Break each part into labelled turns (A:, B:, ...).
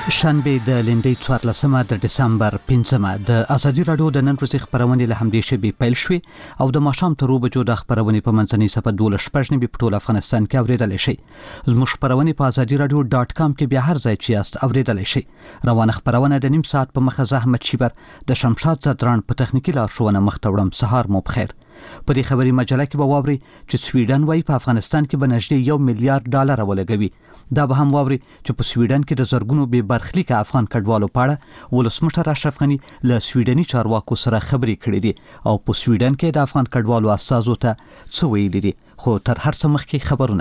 A: شنبه د لندۍ 14 د دسمبر 5 د ازادي رادیو د نن ورځې خبرونه له همدې شبي پیل شوې او د ماښام تر 2 بجو د خبرونه په منځنۍ صفحه 12 شپږ په ټول افغانستان کې اوریدل شي. زموږ خبرونه په azadiaradio.com کې بیا هر ځای چې یاست اوریدل شي. روانه خبرونه د نیم ساعت په مخه زحمت شیبر د شمشاد زدران په تخنیکی لارښوونه مختوړم. سهار مو بخیر. په دې خبري مجله کې به واوري چې سویډن وايي په افغانستان کې به نږدې $1 میلیارډ ولګوي. دا به هم واوري چې په سویډن کې د زرګونو به برخلیک افغان کډوالو پاړه ولسمشر اشرف غنی له سویډني چارواکو سره خبرې کړې دي او په سویډن کې د افغان کډوالو استازو ته څه ویلي دي. خو تر هر څه مخکې خبرونه.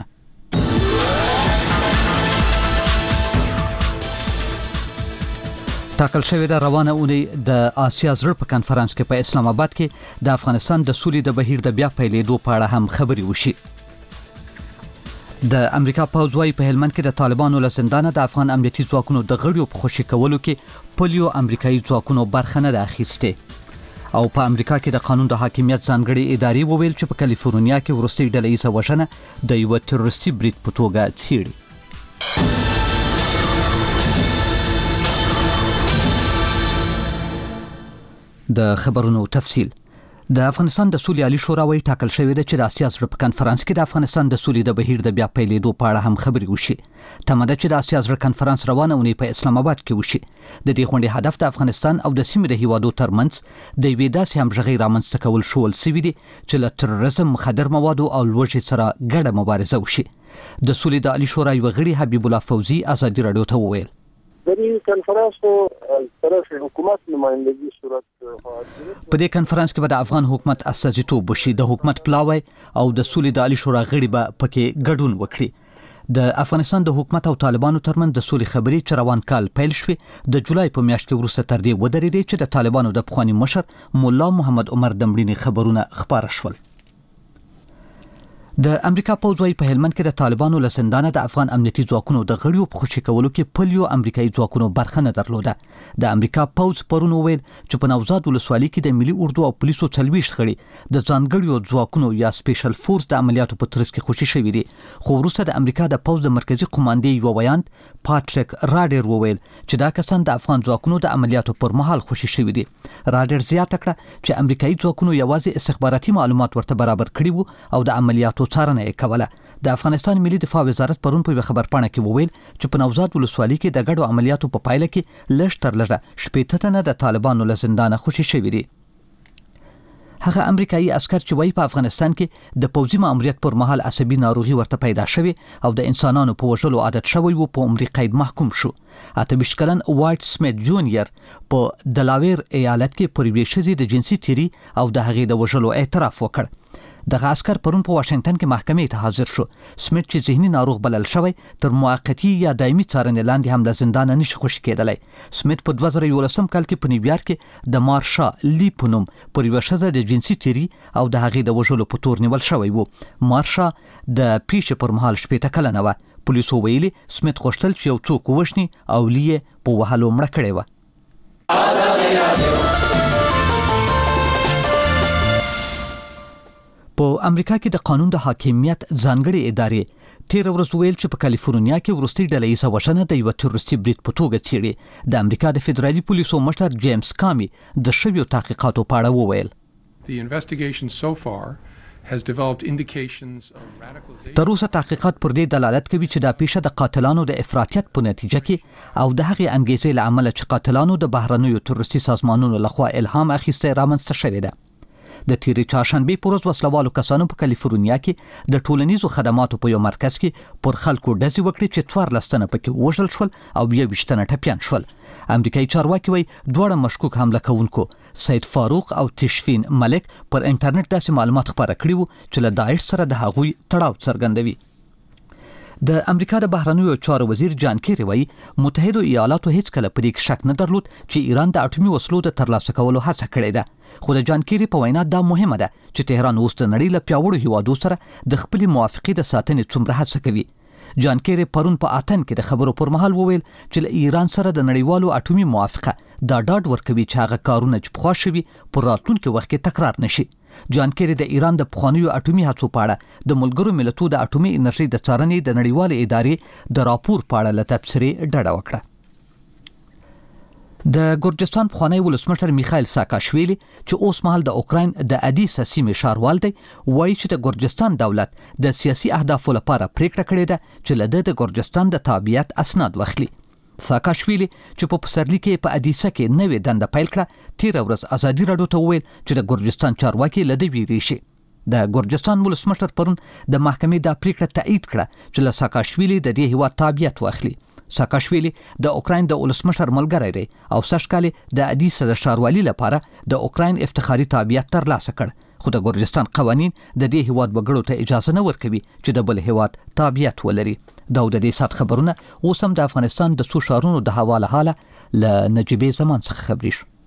A: ټاکل شوې ده روانه اونۍ د آسیا زړه په کانفرنس کې په اسلام آباد کې د افغانستان د سولې د بهیر د بیا پیلېدو په اړه هم خبرې وشي. د امریکا پوځ وايي په هلمند کې د طالبانو له زندانه د افغان امنیتي ځواکونو د غړیو په خوشي کولو کې پولیو امریکایي ځواکونو برخه نه اخیسته. او په امریکا کې د قانون د حاکمیت ځانګړي ادارې وویل چې په کالیفورنیا کې وروستۍ ډلهییزه وژنه د یو تروریستي برید په توګه څیړي. د خبرونو تفصیل. د افغانستان د سولې عالی شورا وايي ټاکل شوې ده چې د آسیا زړه په کانفرنس کې د افغانستان د سولې د بهیر د بیا پیلېدو په اړه هم خبرې وشي. تمه ده چې د آسیا زړه کانفرنس روانه اونۍ په اسلام آباد کې وشي. د دې غونډې هدف د افغانستان او د سیمې د هیوادو ترمنځ د یوې داسې همغږۍ رامنځته کول شول سوي دي چې له تروریزم، مخدر موادو او لوږې سره ګډه مبارزه وشي. د سولې د عالی شورا یو غړي حبیب الله فوزي ازادي رادیو ته وویل
B: دې کنفرانس طرف حکومت نمائندګي صورت
A: په دې کنفرانس کې به د افغان حکومت استازیتوب وشي. د حکومت پلاوی او د سولې د عالی شورا غړي به پکې ګډون وکړي. د افغانستان د حکومت او طالبانو ترمنځ د سولې خبرې چې روان کال پیل شوې د جولای په میاشت کې وروسته تر دې ودرېدې چې د طالبانو د پخوانی مشر مولا محمد عمر دمړینی خبرونه خبره شول. د امریکا پوځ وايي په هلمند کې د طالبانو له زندانه د افغان امنیتي ځواکونو د غړیو په خوشي کولو کې پولیو امریکایي ځواکونو برخه نه درلوده. د امریکا پوځ پرون وویل چې په نوزاد ولسوالۍ کې د ملي اردو او پولیسو 40 غړي د ځانګړیو ځواکونو یا سپیشل فورس د عملیاتو په ترڅ کې خوشي شوي دي. خو وروسته د امریکا د پوځ د مرکزی قوماندې یو ویاند پاتریک راډر وویل چې دا کسان د افغان ځواکونو د عملیاتو پر مهال خوشي شوي دي. راډر زیاته کړه چې امریکایي ځواکونو یوازې استخباراتي معلومات ورته برابر کړي وو او د عملیاتو څارنه یې کوله. د افغانستان ملي دفاع وزارت پرون په خبرپاڼه کې وویل چې په نوزاد ولسوالۍ کې د ګډو عملیاتو په پایله کې لږ تر لږه 80 تنه د طالبانو له زندانه خوشي شوي دي. هغه امریکایي عسكر چې وايي په افغانستان کې د پوځي ماموریت پر مهال عصبي ناروغي ورته پیدا شوه او د انسانانو په وژلو عادت شوی وو په عمر قید محکوم شو. 28 کلن وایټ سمیت جونیئر په دلاویر ایالت کې پر یوې ښځې د جنسي تیری او د هغې د وژلو اعتراف وکړ. دغه عسكر پرون په واشنگټن کې محکمې ته حاضر شو. سمیت چې ذهني ناروغ بلل شوی تر موقتی یا دایمي څارنې لاندې هم له زندانه نشي خوشي کېدلی. سمیت په 2011 کال کې په نیویارک کې د مارشا لی په نوم پر یوه ښځه د جنسي تیری او د هغې د وژلو په تور نیول شوی وو. مارشا د پیښې پر مهال 18 کلنه وه. پولیسو ویلي سمیت غوښتل چې یو څوک ووژني او لی یې په وهلو مړه کړې وه. په امریکا کې د قانون د حاکمیت ځانګړي ادارې تیر ورځ ویل چې په کالیفورنیا کې وروستۍ ډلهییزه وژنه د یو تروریستي برید په توګه څیړي. د امریکا د فدرالي پولیسو مشر جیمز کامي د شویو تحقیقاتو په اړه وویل تر اوسه تحقیقات پر دې دلالت کوي چې دا پیښه د قاتلانو د افراطیت په نتیجه کې او د هغې انګیزې له امله چې قاتلانو د بهرنیو تروریستي سازمانونو لخوا الهام اخیستی رامنځته شوې ده. د تیرې چهارشنبې په ورځ وسلوالو کسانو په کالیفورنیا کې د ټولنیزو خدماتو په یو مرکز کې پر خلکو ډزې وکړې چې 14 تنه پکې وژل شول او 20 تنه ټپیان شول. امریکایي چارواکي وايي دواړه مشکوک حمله کوونکو سید فاروق او تشفین ملک پر انټرنیټ داسې معلومات خپاره کړي وو چې له داعش سره د هغوی تړاو څرګندوي. د امریکا د بهرنیو چارو وزیر جان کیری وايي متحده ایالاتو هیڅ کله په دې شک نه درلود چې ایران د اټومي وسلو د ترلاسه کولو هڅه کړې ده. خو د جان کیری په وینا دا مهمه ده چې تهران اوس د نړۍ له پیاوړو هیوادو سره د خپلې موافقې د ساتنې څومره هڅه کوي. جان کیری پرون په آتن کې د خبرو پر مهال وویل چې له ایران سره د نړیوالو اټومي موافقه دا ډاډ ورکوي چې هغه کارونه چې پخوا شوي په راتلونکي وخت کې تکرار نشي. جان کیری د ایران د پخوانیو اټومي هڅو په اړه د ملګرو ملتونو د اټومي انرژي د څارنې د نړیوالې ادارې د راپور په اړه له تبصرې ډډه وکړه. د ګورجستان پخوانی ولسمشر میخائیل ساکاشویلی چې اوس مهال د اوکراین د ادیسا سیمې ښاروال دی وایي چې د ګورجستان دولت د سیاسي اهدافو لپاره پریکړه کړې ده چې له د ګورجستان د تابعیت اسناد واخلي. ساکاشویلی چې په پسرلي کې په ادیسا کې نوې دنده پیل کړه تیر ورځ ازادي راډیو ته وویل چې د ګورجستان چارواکي له دې ویري شي. د ګورجستان ولسمشر پرون د محکمې د پریکړه تایید کړه چې له ساکاشویلی د دې هیواد تابعیت واخلي. ساکاشویلی د اوکراین د ولسمشر ملګری دی او سږ کال د ادیسا د ښاروالۍ لپاره د اوکراین افتخاري تابعیت ترلاسه کړ خو د ګورجستان قوانین د دې هیواد وګړو ته اجازه نه ورکوي چې د بل هیواد تابعیت ولري. دا د دې سات خبرونه اوس هم د افغانستان د څو ښارونو د حواله له نجیبې زمان څخه خبري شو.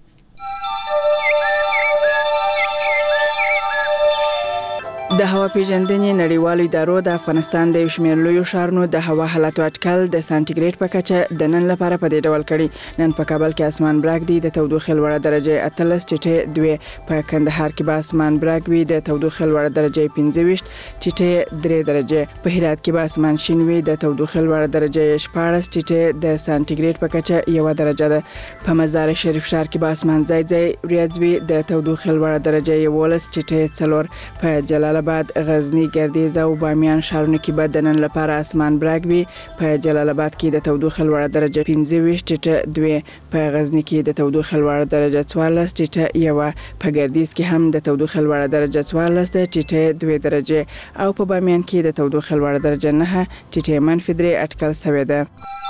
C: د هوا پیژندنې نړیوالو ادارو د افغانستان د شمیر لویو ښارونو د هوا حالت اټکل د سانتیګریډ په کچه د نن لپاره په دې ډول کړي. نن په کابل کې اسمان برګ دی د تودوخې لوړه درجه 13.2 په کندهار کې به اسمان برګ وي د تودوخې لوړه درجه 15.3 درجه په هرات کې به اسمان شین وي د تودوخې لوړه درجه 14 د سانتیګریډ په کچه 1 درجه ده. په مزار شریف ښار کې به اسمان ځای ریاض وي د تودوخې لوړه درجه 11.4 په جلال آباد غزنی ګردیز او بامیان ښارونو کې به د نن لپاره اسمان برګ وي. په جلال آباد کې د تودوخې لوړه درجه 15.2 په غزنی کې د تودوخې لوړه درجه 14.1 په ګردیز کې هم د تودوخې لوړه درجه 14.2 درجه او په بامیان کې د تودوخې لوړه درجه 9.3 اټکل شوې ده.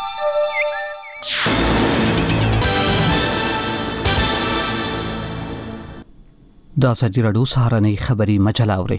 A: د ازادي راډیو سهارنۍ خبري مجله اوري.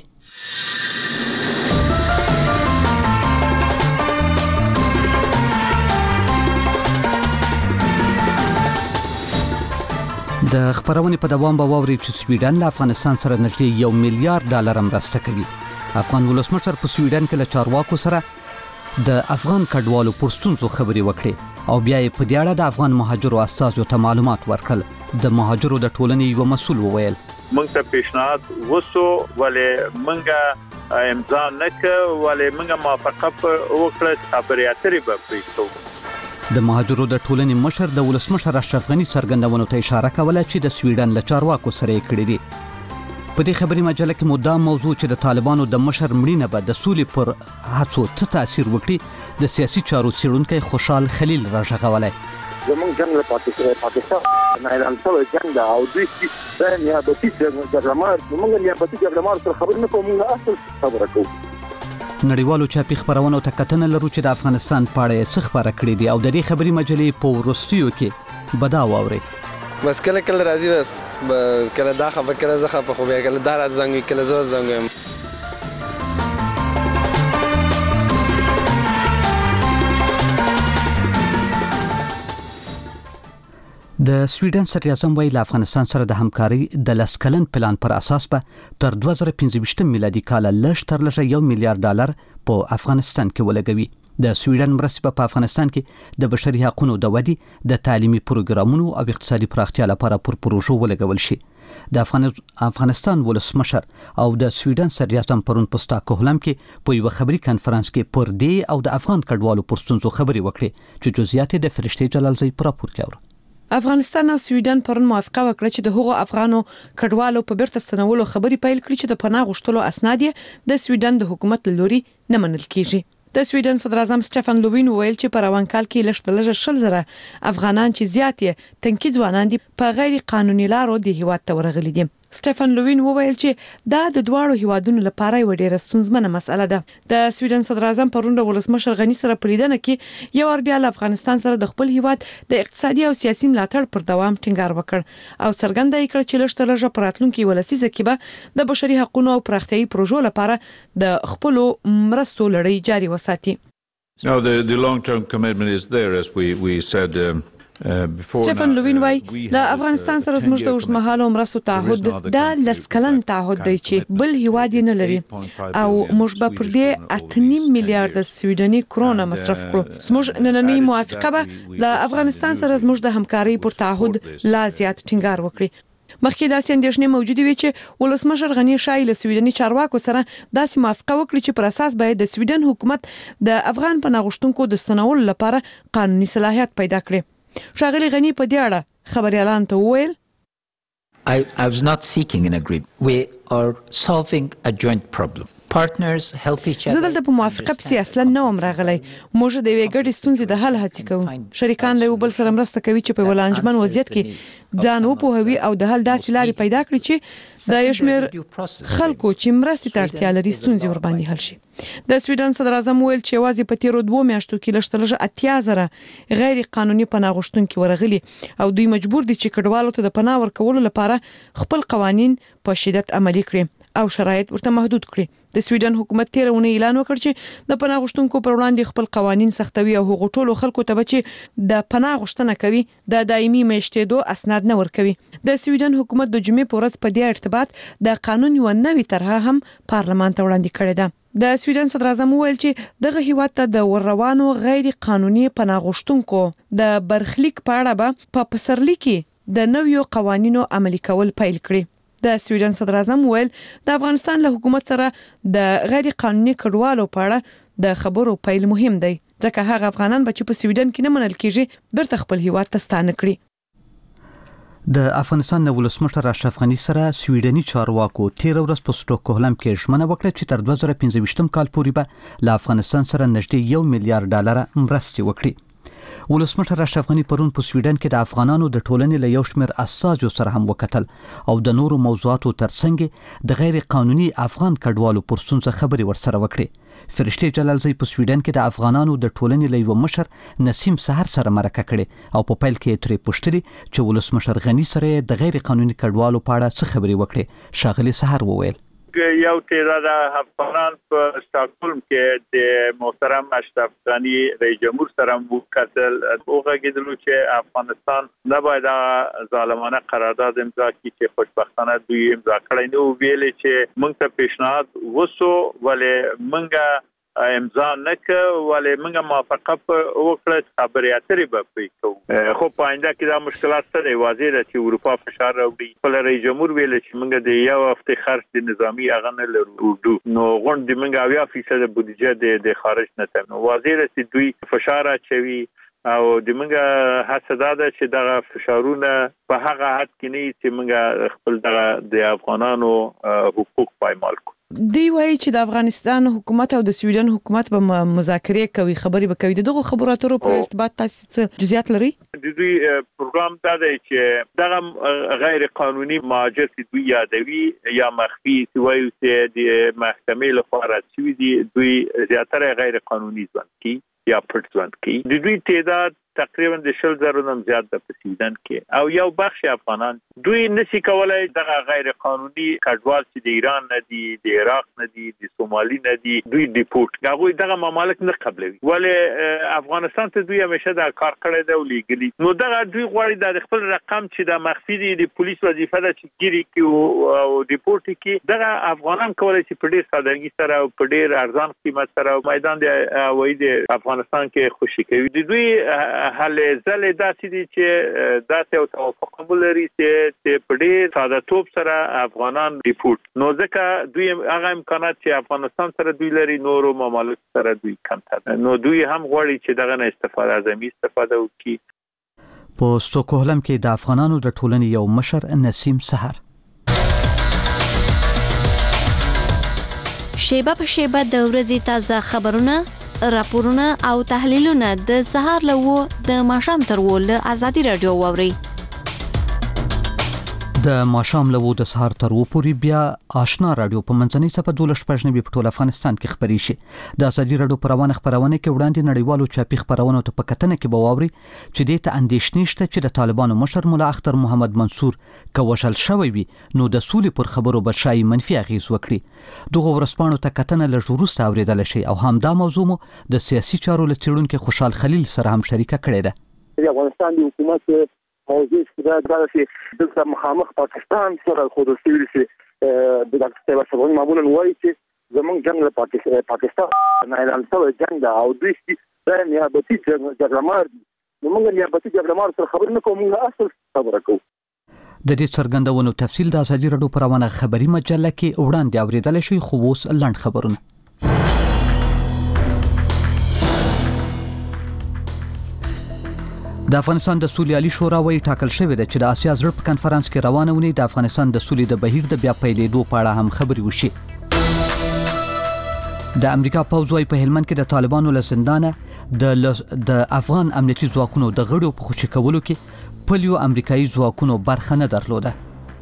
A: د خبرونې په دوام به واوري چې سویډن له افغانستان سره نږدې $1 میلیارډ مرسته کوي. افغان ولسمشر په سویډن کې له چارواکو سره د افغان کډوالو پر ستونزو خبرې وکړې او بیا یې په دې اړه د افغان مهاجرو استازو ته معلومات ورکړل. د مهاجرو د ټولنې یو مسؤل وویل
D: موږ ته پیشنهاد وسو ولې موږ امضا نکړ ولې موږ موافقه وکړه خبرې اترې به پریږدو.
A: د مهاجرو د ټولنې مشر د ولسمشر اشرف غنی څرګندونو ته اشاره کوله چې د سویډن له چارواکو سره یې کړې دي. په دې خبري مجله کې مدام موضوع چې د طالبانو د مشر مړینه به د سولې پر هڅو څه تاثیر وکړي د سیاسي چارو څېړونکی خوشحال خلیل راژغولی.
B: زمونږ جنگ له پاکستان نه اعلان شوی جنگ دا او دوی چې نیابتي جګړهمار موږ نیابتي جګړهمار سره خبرې نه کوو موږ اصل خبره کوو.
A: نړیوالو چاپي خبرونو ته کتنه لرو چې د افغانستان په اړه څه خبره کړې دي او د دې خبري مجلې په وروستیو کې به دا واورئ.
E: بس کله راځي بس کله دا خبر کله زخه په خو بیا کله دا رات زنګ کله زور زنګ.
A: د سویډن صدراعظم ویل افغانستان سره د همکاري د لسکلن پلان پر اساس به تر 2015 میلادي کال لږ تر لږه $1 میلیارډ په افغانستان کې ولګوي. د سویډن مرستې په افغانستان کې د بشري حقوقو د ودی د تعلیمي پروګرامونو او اقتصادي پراختیا لپاره پر پروژو ولګول شي. د افغانستان ولسمشر او د سویډن صدراعظم پرون په ستاکهولم کې په یو خبري کانفرنس کې پر دې او د افغان کډوالو پر ستونزو خبري وکړي چې جزئیات د فرشتي جلالزی پر راپور کې اور.
F: افغانستان او سویډن پرون موافقه وکړه چې د هغو افغانو کډوالو په بیرته ستنولو خبري پیل کړي چې د پناه غوښتلو اسناد د سویډن د حکومت لوري نه منل کیږي. د سویډن صدر اعظم سټيفن لووین ویل چې په روان کال کې لږ 100,000 افغانان چې زیات یې تنکي ځوانان دي په غیر قانوني لارو د هیواد ته ورغلي دي. سټيفن لووین وویل چې دا د دواړو هیوادونو لپاره یو ډېر ستونزمنه مسله ده. د سویډن صدر اعظم پرون د ولسمشر غنی سره په لیدنه کې یو ور بیا له افغانستان سره د خپل هیواد د اقتصادي او سیاسي ملاتړ پر دوام ټینګار وکړ او څرګنده یې کړ چې لږ پراتلونکو ولسیزه کې به د بشري حقوقو او پراختیايي پروژو لپاره د خپل مرستو لړۍ جاري وساتي.
G: No, the long-term commitment is there, as we said.
F: سټيفن لووین وای د افغانستان سره زموږ د اوږدمهاله مرستو تعهد دا لسکلن تعهد دی چې بل هیواد نه لري او موږ به پر دې 8.5 میلیارډ سویډني کرونه مصرف کړو. زموږ نننۍ موافقه به د افغانستان سره زموږ د همکارۍ پر تعهد لا زیات ټینګار وکړي. مخکې داسې اندېښنې موجودې وي چې ولسمشر غنی شای له سویډني چارواکو سره داسې موافقه وکړي چې پر اساس باید د سویډن حکومت د افغان پناه غوښتونکو د ستنولو لپاره قانوني صلاحیت پیدا کړي. ښاغلي غنی په دې اړه خبريالان ته وویل
H: I was not seeking an agreement. We are solving a joint problem. Partners help each other.
F: زه دلته په موافقه پسې اصلا نه وم راغلی. موږ د یوې ګډې ستونزې د حل هڅې کوو. شریکان له یو بل سره مرسته کوي چې په یو لانجمن وضعیت کې ځان وپوهوي او د حل داسې لارې پیدا کړي چې د یو شمېر خلکو چې مرستې ته اړتیا لري ستونزې ورباندې حل شي. د سویډن صدر اعظم ویل چې یوازې په تیرو 2 میاشتو کې لږ 80,000 غیر قانوني پناه غوښتونکي ورغلي او دوی مجبور دي چې کډوالو ته د پناه ورکولو لپاره خپل قوانين په شدت عملي کړي او شرایط ورته محدود کړي. د سویډن حکومت تیرونه اعلان وکړ چې د پناه غوښتونکو پر وړاندې خپل قوانين سختوي او هغو ټولو خلکو ته چې د پناه غوښتنه کوي د دایمي میشتېدو اسناد نه ورکوي. د سویډن حکومت د جمعې په ورځ په دې ارتباط د قانون یو نوې طرحه هم پارلمان ته وړاندې کړې ده. د سویډن صدر اعظم ویل چې دغه هیواد ته د ورروانو غیر قانوني پناه غوښتونکو د برخلیک په اړه په پسرلي کې د نویو قوانینو عملي کول پیل کړي. د سویډن صدر اعظم ویل د افغانستان له حکومت سره د غیر قانوني کډوالو په اړه د خبرو پیل مهم دی ځکه هغه افغانان به چې په سویډن کې نه منل کیږي بیرته خپل هیواد ته ستانه کړي.
A: د افغانستان د ولسمشر اشرف غنی سره سویډني چارواکو تیر ورځ په سټوکهولم کې ژمنه وکړه چې تر 2015 کال پورې به له افغانستان سره نږدې $1 میلیارډ مرستې وکړي. ولسمشر اشرف غنی پرون په سویډن کې د افغانانو د ټولنې له یو شمېر اساسو سره هم وکتل او د نورو موضوعاتو ترڅنګ د غیر قانوني افغان کډوالو پر ستونزه خبري ورسره وکړي. فرشته جلالزی په سویډن کې د افغانانو د ټولنې له یو مشر نسیم سحر سره مرکه کړي او په پیل کې ترې پوښتنه چې ولسمشر غنی سره د غیر قانوني کډوالو په اړه څه خبري وکړي. شاغلی سحر وویل
D: یو تعداد افغانان په سټاکهولم کې د محترم اشرف غنی رئیس جمهور سره وکتل او غږیدلو چې افغانستان نه باید ظالمانه قرارداد امضا کړي چې خوشبختانه دوی امضا کړی نو ویل چې موږ ته پیشنهاد وسو ولې موږ امضا نک ولې موږ موافقه وکړه خبرې اترې به کوو خو په آینده کې دا مشکلات سره واضح ده چې اروپا فشار راوړي. خپل رئیس جمهور ویل چې موږ د یو هفته خرج د نظامی اغنه لرو نو غونډه موږ 80% بودیجه د خارج نه تم واضح ده چې دوی فشار اچوي او د موږ هڅه ده چې دغه فشارونه په هغه حد کې نه چې موږ خپل د افغانانو حقوق پایمال کړو.
F: دی وایي چې د افغانستان حکومت او د سویډن حکومت به مذاکرې کوي خبري به کوي. دغه خبرو اترو په ارتباط تاسو جزئیات لري؟
D: د دوی پروګرام دا دی چې دغه غیر قانوني مهاجر چې دوی یادوي یا مخفي سوي چې د محکمې لخوا راځي دي دوی زیاتره غیر قانوني ځوان کی یا پټ ځوان کی د دوی تعداد تقریبا د 10,000 نم زیات د سویډن کې او یو بخش افغانان دوی نشي کولای دغه غیر قانوني کډوال چې د ایران نه دي د عراق نه دي د سومالي نه دي دوی ډیپورت هغه دغه ممالک نه قبلوي ولې افغانستان ته دوی همیشه دا کار کړی دی ولېګلی نو دغه دوی غواړي د خپل رقم چې د مخفي دي پولیس وظیفه ده چې ګيري کې او ډیپورت کې دغه افغانان کولای چې په ډیر سادهګي سره او په ډیر ارزان قیمت سره میدان د وای د افغانستان کې خوشي کوي د دوی حل زله داسې دي چې داسې او توافق لري چې په ډیر ساده توپ سره افغانان ریپورت نو ځکه دوی هغه امکانات چې افغانستان سره دوی لري نورو ممالک سره دوی کم تر نو دوی هم غواړي چې دغه نه استفاده وکړي.
A: په سټوکهولم کې د افغانانو د ټولنې یو مشر نسیم سحر
I: شیبه په شیبه د ورځې تازه خبرونه راپورونه او تحلیلونه د سهار لوو د ماښام تر ول ازادي رادیو ووري
A: د ماښام لوو د سهار تر و پورې بیا آشنا رادیو په منځنۍ صفه 12 په ټول افغانستان کې خبري شي د ازادي رادیو پروانه خبرونه کې وړاندې نړیوالو چاپی خبرونه ته په کتنه کې بواوري چې د ته اندیشنې شته چې د طالبانو مشر مولا اختر محمد منصور کوشل شوی وي نو د سولې پر خبرو بشای منفي اغیز وکړي دغه ورسپانو ته کتنه لږ وروسته اوریدل شي او همدا موضوع مو د سیاسي چارو لڅیړونکو خوشحال خلیل سره هم شریکه کړې ده.
B: د افغانستان د حکومت موضوع دا چې د مخامخ پاکستان سره خو د سوي چې د دغه څه معمولا وایي چې زمونږ جنگ له پاکستان نه اعلان شوی جنگ دا او دوی چې نیابتي جګړه مار نو موږ نیابتي جګړه مار سره خبر نه کوو موږ اصل خبره کوو.
A: د دې څرګندونو تفصیل د ازادي رادیو پروانه خبري مجله کې وړاندې اوریدل شي خو اوس لنډ خبرونه. د افغانستان د سولې عالی شورا وایي ټاکل شوې ده چې د آسیا زړه په کنفرانس کې روانه ونی د افغانستان د سولې د بهیر د بیا پیلېدو په اړه هم خبرې وشي. د امریکا پوځ وايي په هلمند کې د طالبانو له زندانه د افغان امنیتي ځواکونو د غړو په خوشي کولو کې پلیو امریکایي ځواکونو برخه نه درلوده.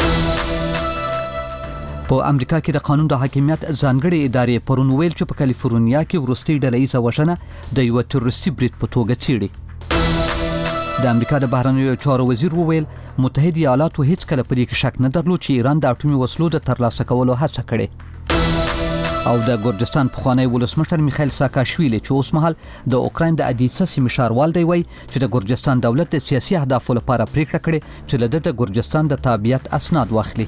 A: په امریکا کې د قانون د حاکمیت ځانګړي ادارې پرون ویل چې په کالیفورنیا کې وروستي ډله‌ایزه وژنه د یو تروریستي برید په توګه څیړي. د امریکا د بهرنیو چارو وزیر وویل متحده ایالاتو هیڅ کله په دې کې شک نه درلود چې ایران د اټومي وسلو د ترلاسه کولو هڅه کړې. او د ګورجستان پخوانی ولسمشر میخائیل ساکاشویلی چې اوس مهال د اوکراین د ادیسا سیمې ښاروال دی وایي چې د ګورجستان دولت د سیاسي اهدافو لپاره پریکړه کړې چې له د ګورجستان د تابعیت اسناد واخلي.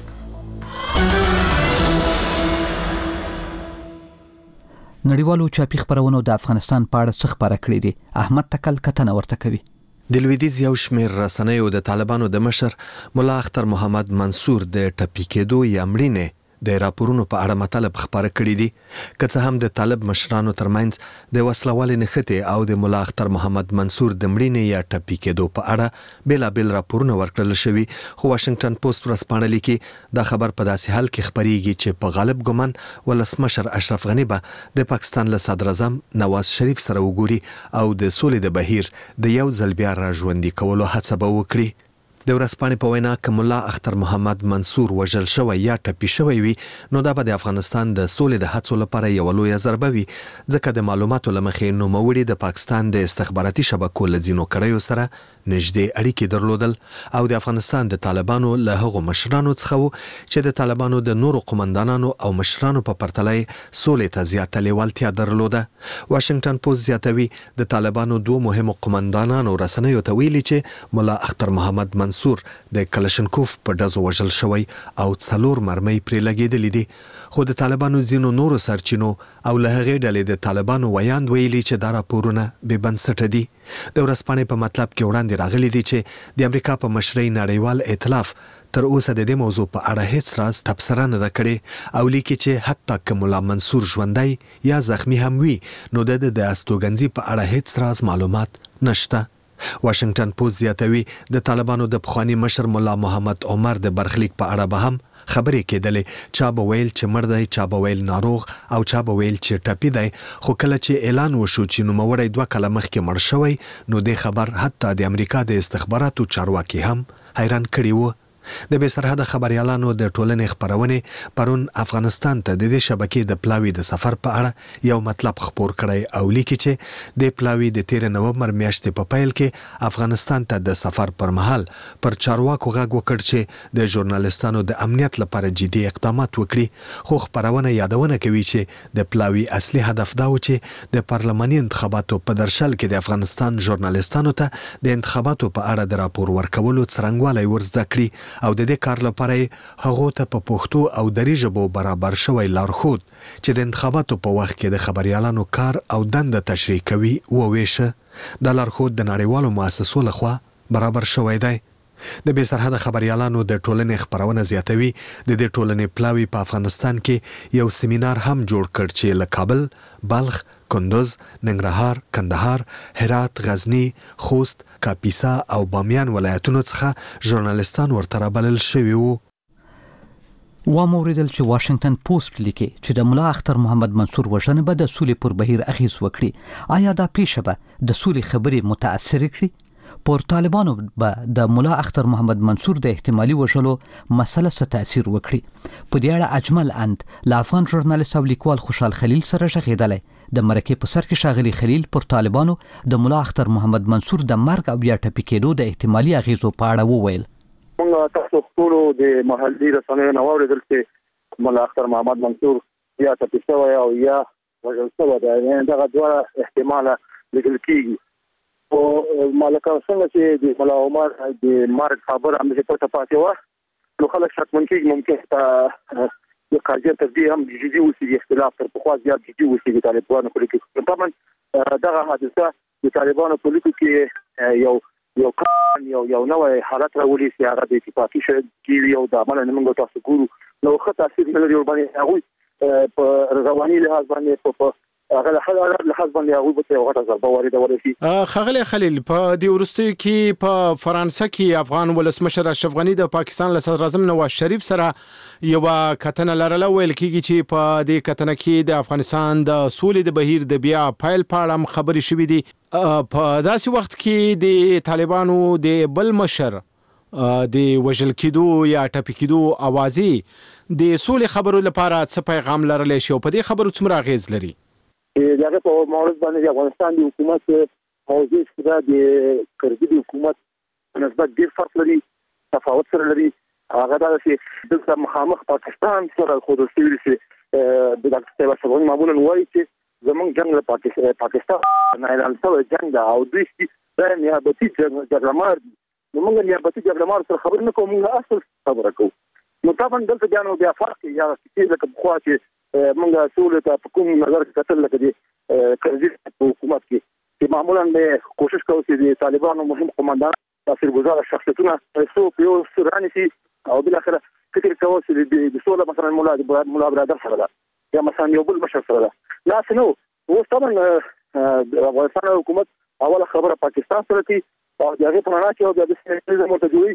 A: نړیوالو چاپی خبرونو د افغانستان په اړه څه خبره کړې دي؟ احمد تکل کتنه ورته کوي.
J: د لویدیځ یو شمېر رسنیو د طالبانو د مشر مولا اختر محمد منصور د ټپي کېدو یا مړینې د راپورونو په اړه مطلب خبره کړې دي. که څه هم د طالب مشرانو ترمنځ د وسلوالې نښتې او د مولا اختر محمد منصور د مړینې یا ټپي کېدو په اړه بیلابیل راپورونه ورکړل شوي، خو واشنگټن پوسټ ورځپاڼه لیکي دا خبر په داسې حال کې خبرېږي چې په غالب ګمان ولسمشر اشرف غني به د پاکستان له صدر اعظم نواز شریف سره وګوري او د سولې د بهیر د یو ځل بیا راژوندي کولو هڅه به وکړي. د ورځپاڼې په وینا که مولا اختر محمد منصور وژل شوی یا ټپي شوی وي نو دا به د افغانستان د سولې د هڅو لپاره یو لویه ضربه وي، ځکه د معلوماتو له مخې نوموړي د پاکستان د استخباراتي شبکو له ځینو کړیو سره نږدې اړیکې درلودل او د افغانستان د طالبانو له هغو مشرانو څخه وو چې د طالبانو د نورو قومندانانو او مشرانو په پرتله سولې ته زیاته لیوالتیا درلوده. واشنگټن پوسټ زیاتوي د طالبانو دوه مهمو قومندانانو رسنیو ته ویلي چې مولا اختر محمد منصور د کلشنکوف په ډزو وژل شوی او 4 مرمۍ پرې لګېدلې دي، خو د طالبانو ځینو نورو سرچینو او له هغې ډلې د طالبانو ویاند ویلي چې دا راپورونه بې بنسټه دي. د ورځپاڼې په مطلب کې وړاندې راغلي دي چې د امریکا په مشرۍ نړیوال ائتلاف تر اوسه د دې موضوع په اړه هیڅ راز تبصره نه ده کړې او لیکي چې حتی که مولا منصور ژوندی یا زخمی هم وي نو د استوګنځي په اړه هیڅ راز معلومات نشته. واشنگټن پوسټ زیاتوي د طالبانو د پخوانی مشر مولا محمد عمر د برخلیک په اړه به هم خبرې کېدلې، چا به ویل چې مړ دی، چا به ویل ناروغ او چا به ویل چې ټپي دی، خو کله چې اعلان وشو چې نوموړی 2 کاله مخکې مړ شوی نو د خبر حتی د امریکا د استخباراتو چارواکي هم حیران کړي وو. د بې سرحده خبريالانو د ټولنې خبرونه پرون افغانستان ته د دې شبکې د پلاوی د سفر په اړه یو مطلب خبر کړی او لیکي چې د پلاوی د 13 نومبر میاشتې په پیل کې افغانستان ته د سفر پر مهال پر چارواکو غږ وکړ چې د ژورنالیستانو د امنیت لپاره جدي اقدامات وکړي، خو خبرونه یادونه کوي چې د پلاوی اصلي هدف دا و چې د پارلماني انتخاباتو په درشل کې د افغانستان ژورنالیستانو ته د انتخاباتو په اړه د راپور ورکولو څرنګوالی ورزده کړي او د دې کار لپاره هغه ته په پښتو او دری ژبو برابر شوی لارښود چې د انتخاباتو په وخت کې د خبريالانو کار او دنده تشریح کوي وویشه. د لارښود د نړیوالو مؤسسو لخوا برابر شوی دی. د بې سرحده خبريالانو د ټولنې خبرونه زیاتوي د دې ټولنې پلاوی په افغانستان کې یو سیمینار هم جوړ کړ چې له کابل، بلخ، کندوز، ننګرهار، کندهار، هرات، غزنی، خوست، کاپیسا او بامیان ولایتونو څخه ژورنالیستان ورته رابلل شوي وو.
A: واوریدل چې واشنگټن پوسټ لیکي چې د مولا اختر محمد منصور وژنه به د سولې پر بهیر اغیز وکړي. آیا دا پیښه به د سولې خبرې متاثر کړي؟ پر طالبانو به د مولا اختر محمد منصور د احتمالي وژلو مسله څه تاثیر وکړي؟ په دې اړه اجمل اند له افغان ژورنالیست او لیکوال خوشحال خلیل سره ژغېدلی. د مرکې په سر کې ښاغلي خلیل پر طالبانو د مولا اختر محمد منصور د مرګ او یا ټپي کېدو د احتمالي اغیزو په اړه وویل.
B: موږ تاسو ټول د محلي رسنیو نو اوریدل چې مولا اختر محمد منصور یا ټپي شوی او یا وژل شوی دی، دغه دوه احتماله لیدل کېږي. او مالکه څنګه چې د مولا عمر د مرګ خبر هم چې پټه پاتې وه نو خلک شکمن کېږي ممکن د قاضي تر دې هم جدي اوسېږي، اختلاف تر پخوا زیات جدي اوسېږي طالبانو په لیکو کې. طبعا دغه حادثه د طالبانو په لیکو کې یو نوې حالت راولي چې هغه د اتفاقي شوي او د عمل نه موږ تاسو ګورو نو ښه تاثیر نه لري باندې هغه په رواني لحاظ باندې په هغه له خاص باندې هغه به څه وخت ضربه وارده ورشي.
K: خغلی خلیل په دې ورستیو کې په فرانسه کې افغان ولسمشر اشرف غنی د پاکستان له صدر اعظم نواز شریف سره یو کتنه لرله، ویل کېږي چې په دې کتنه کې د افغانستان د سولې د بهیر د بیا پایل په اړه خبرې شوې دي. په داسې وخت کې د طالبانو د بل مشر د وژل کېدو یا ټپي کېدو اوازې د سولې خبرو لپاره څه پیغام لرلی شي او په دې خبرو څومره اغیز لري؟
B: دغه په مورز باندې د افغانستان د حکومت موضوع چې د کرزي حکومت نسبت ډیر فرق لري، تفاوت سره لري. هغه دا چې د مخامخ پاکستان سره خو د سوي چې د ډاکټر صاحب معمولا وایي چې زمونږ جنگ له پاکستان نه اعلان شوی جنگ دا او دوی چې د نیابتي جګړهمار دي، نو موږ نیابتي جګړهمار سره خبرې نه کوو، موږ اصل خبره کوو. نو طبعا دلته بیا فرق یا چې لکه بخوا چې موږ سولې ته په کوم نظر کتل لکه د کرزي حکومت کې معمولا به کوشش کوي چې د طالبانو مهم قومندان تاثیرګذار شخصیتونه په یو سرانه سي او بل اخره فکر کوي چې د سولې مثلا مولا برادر سره ده یا مثلا یو بل مشر سره ده. لا نو هو طبعا د افغانستان حکومت اوله خبره پاکستان سره کوي او دغه په معنا کې د سیاسي مرتجوي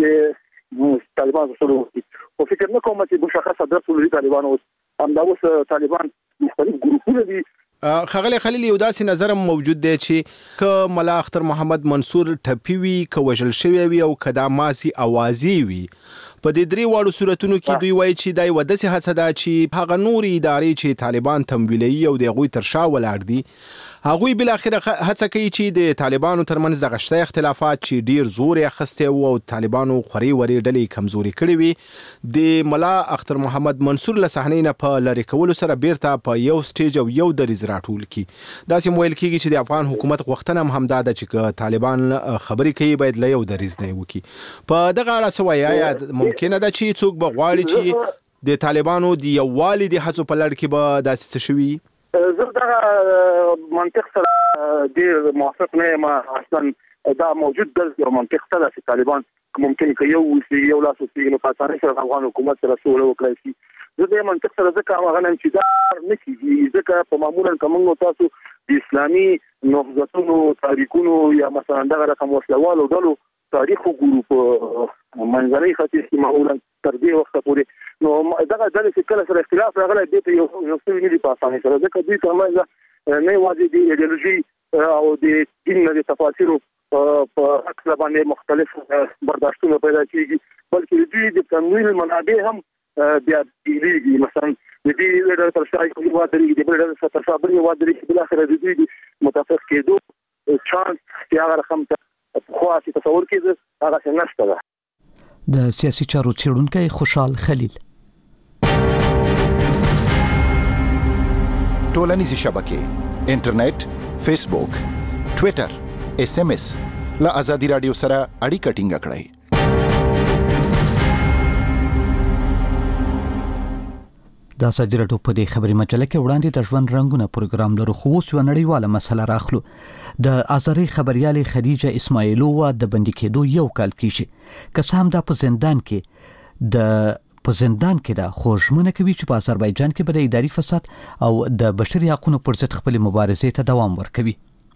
B: چې طالبان سره وي او فکر نه کوم چې مشخص ادرس ولري طالبان هم دا اوس طالبان مختلف ګروپونه دي.
K: خغلی خلیل یو داسې نظر موجود دی چې که ملا اختر محمد منصور ټپي وي، که وژل شوی وي او که دا ماسي اوازې وي، په دې درې واړو صورتونو کې دوی وایي چې دا یوه داسې هڅه ده چې هغه نورې ادارې چې طالبان تمویلوي او د هغوی تر شا ولاړ دي، هغوی بالاخره هڅه کوي چې د طالبانو ترمنځ دغه شته اختلافات چې ډیر زور یې اخیستی و او طالبانو خورې ورې ډلې کمزوري کړې وي، د ملا اختر محمد منصور له صحنې نه په لرې کولو سره بیرته په یو سټیج او یو دریځ راټول کړي. داسې ویل کېږي چې د افغان حکومت غوښتنه هم همدا ده چې که طالبان خبرې کوي باید له یو دریځ نه یې وکړي. په دغه اړه څه وایي؟ آیا ممکنه ده چې څوک به غواړي چې د طالبانو د یووالي د هڅو په لړ کې به داسې څه شوي؟
B: زه دغه منطق سره ډیر موافق نه یم. اصلا دا موجود د منطق سره چې طالبان ممکن که یو لاس وسیږي نو پاکستان سره افغان حکومت سره سوله وکړي شي. زه د منطق سره ځکه هغه نن چې دا نه کیږي ځکه په معمولا کومو تاسو د اسلامي نهضتونو تاریخونو یا مثلا دغه رقم وسلوالو ډلو تاریخ وګورو په منځنۍ ختیځ کې معمولا تر دې وخته پورې نو دغه ډلې چې کله سره اختلاف راغلی دی په یو څه نه دي په اسانۍ سره ځکه دوی ترمنځ نه یوازې د ایډیالوژي او د دین د تفاسیرو په اصل باندې مختلف برداشتونه پیدا کیږي، بلکې دوی د تمویل منابع هم بیا دیږي. مثلا د دې ډول تر شای کوي وادري د بل ډول تر صبر وادري بل اخر د دې متفق کېدو چانس چې هغه رقم ته خو چې تصور کېږي هغه څنګه نشته.
A: د سیاسي چارو څېړونکی خوشحال خلیل.
L: ټولنیزې شبکې انټرنیټ، فیسبوک، ټویټر، SMS له آزادي رادیو سره اړیکه ټینګه کړئ.
A: د آزادي رادیو په دې خبري مجله کې وړاندې د ژوند رنگونه پروګرام لرو، خو اوس یو نړیواله مسله راخلو. د آزاري خبريالې خدیجه اسماعیلووا د بندي کېدو یو کال کېږي، که څه هم دا په زندان کې ده، خو ژمنه کوي چې په آذربایجان کې به د اداري فساد او د بشري حقوقو پر ضد خپل مبارزې ته دوام ورکوي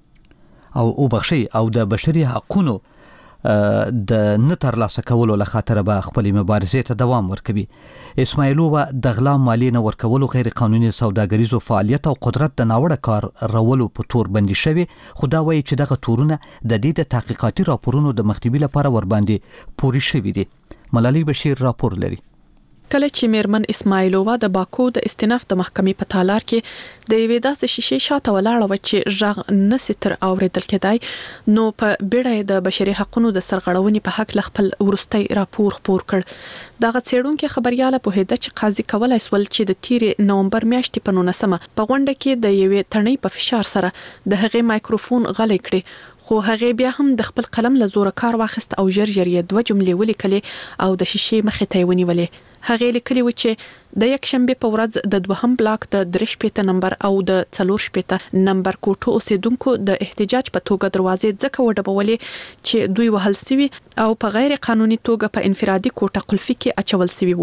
A: او د بشري حقوقو د نه ترلاسه کولو له خاطر به خپل مبارزې ته دوام ورکوي. اسماعیلووا د غلا مالیې نه ورکولو، غیر قانوني سوداګریزو فعالیت او قدرت د ناوړه کار رولو په تور بندي شوی، خو دا وایي چې دغه تورونه د دې د تحقیقاتي راپورونو د مخنیوي لپاره ورباندې پوري شوي دي. ملالۍ بشیر راپور لري.
M: کله چې میرمن اسماعیلووا د باکو د استیناف د محکمې په تالار کې د یوې داسې شیشې شاته ولاړه و چې ژغ نه ستر اوریدل کېدای، نو په بیړه د بشري حقوقو د سرغړونې په حق خپل ورستۍ راپور خپور کړ. دغه څېړونکو خبرياله په هده چې قاضي کولای سول چې د تیر نومبر میاشتې په 19مه په غونډه کې د یوې تڼۍ په فشار سره د هغې مایکروفون غلې کړي، خو هغه بیا هم د خپل قلم له زور کار واخیست او ژر دوه جملې ولیکلې او د شیشې مخې ته ونیولې. هغه لیکلي و چې د یک شنبه په ورځ د دوهم بلاک د 3 نمبر او د 4 نمبر کوټو اوسیدونکو د احتجاج په توګه دروازې ځکه وډبولې چې دوی وهل سوي او په غیر قانوني توګه په انفرادي کوټه قلفي کې اچول سوي وو.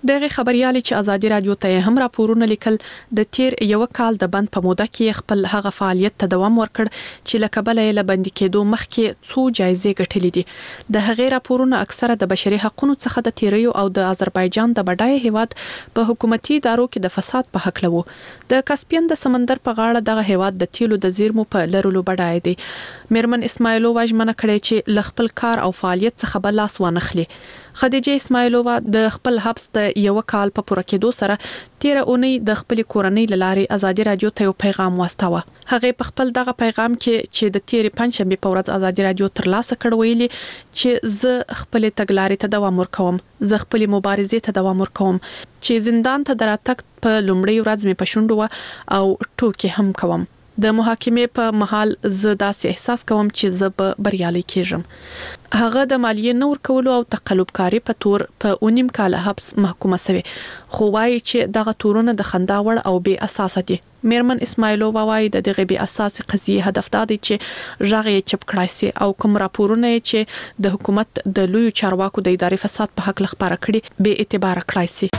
M: دغه خبريالي چې ازادي رادیو ته هم راپورونه لیکل د تیر یو کال د بند په موده کې خپل هغه فعالیت ته دوام ورکړ چې لکبل یې لبند کېدو مخکې څو جایزې ګټلې دي. د هغه راپورونه اکثره د بشري حقوقو څخه د تیریو او د آذربایجان د بډای هیواد په حکومتي ادارو کې د فساد په حق لوي. د کاسپین د سمندر په غاړه دغه هیواد د تیلو د زیرمو په لرلو بډای دی. میرمن اسماعیلووا ژمنه کړې چې ل خپل کار او فعالیت څخه بل لاس ونخلي. خدیجه اسماعیلووا د خپل حبس د یو کال په پوره کېدو سره تیر اونۍ د خپل کورنۍ لارې ازادي رادیو ته یو پیغام واستاوه. هغه په خپل دغه پیغام کې چې د تیر پنځشنبه په ورځ ازادي رادیو ترلاسه کړ ویلي چې زه خپل تګلارې ته دوام ورکوم، زه خپل مبارزې ته دوام ورکوم، چې زندان ته دراتک په لومړی ورځ مې پښوندو او ټوکې هم کوم. د محاکمې په محل زه داسې احساس کوم چې زه به بریالي کېږم. هغه د مالیې نور کولو او تقلبکاری په تور په 9 کال حبس محکومه شوی، خو وايي چې دغه تورونه د خندا وړ او بې اساس دي. میرمن اسماعیلووا وايي د دغه بې اساس قضیه هدف دا دی چې ژغې چپ کړای شي او کوم راپورونه چې د حکومت د لوی چارواکو د ادارې فساد په حق لخبره کړي به اعتبار کړای شي.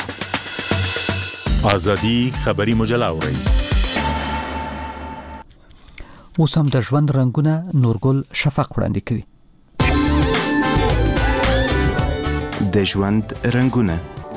N: ازادي خبري مجله اوري.
A: اوس هم د ژوند رنگونه نورګل شفق وړاندې کوي.
O: د ژوند رنگونه.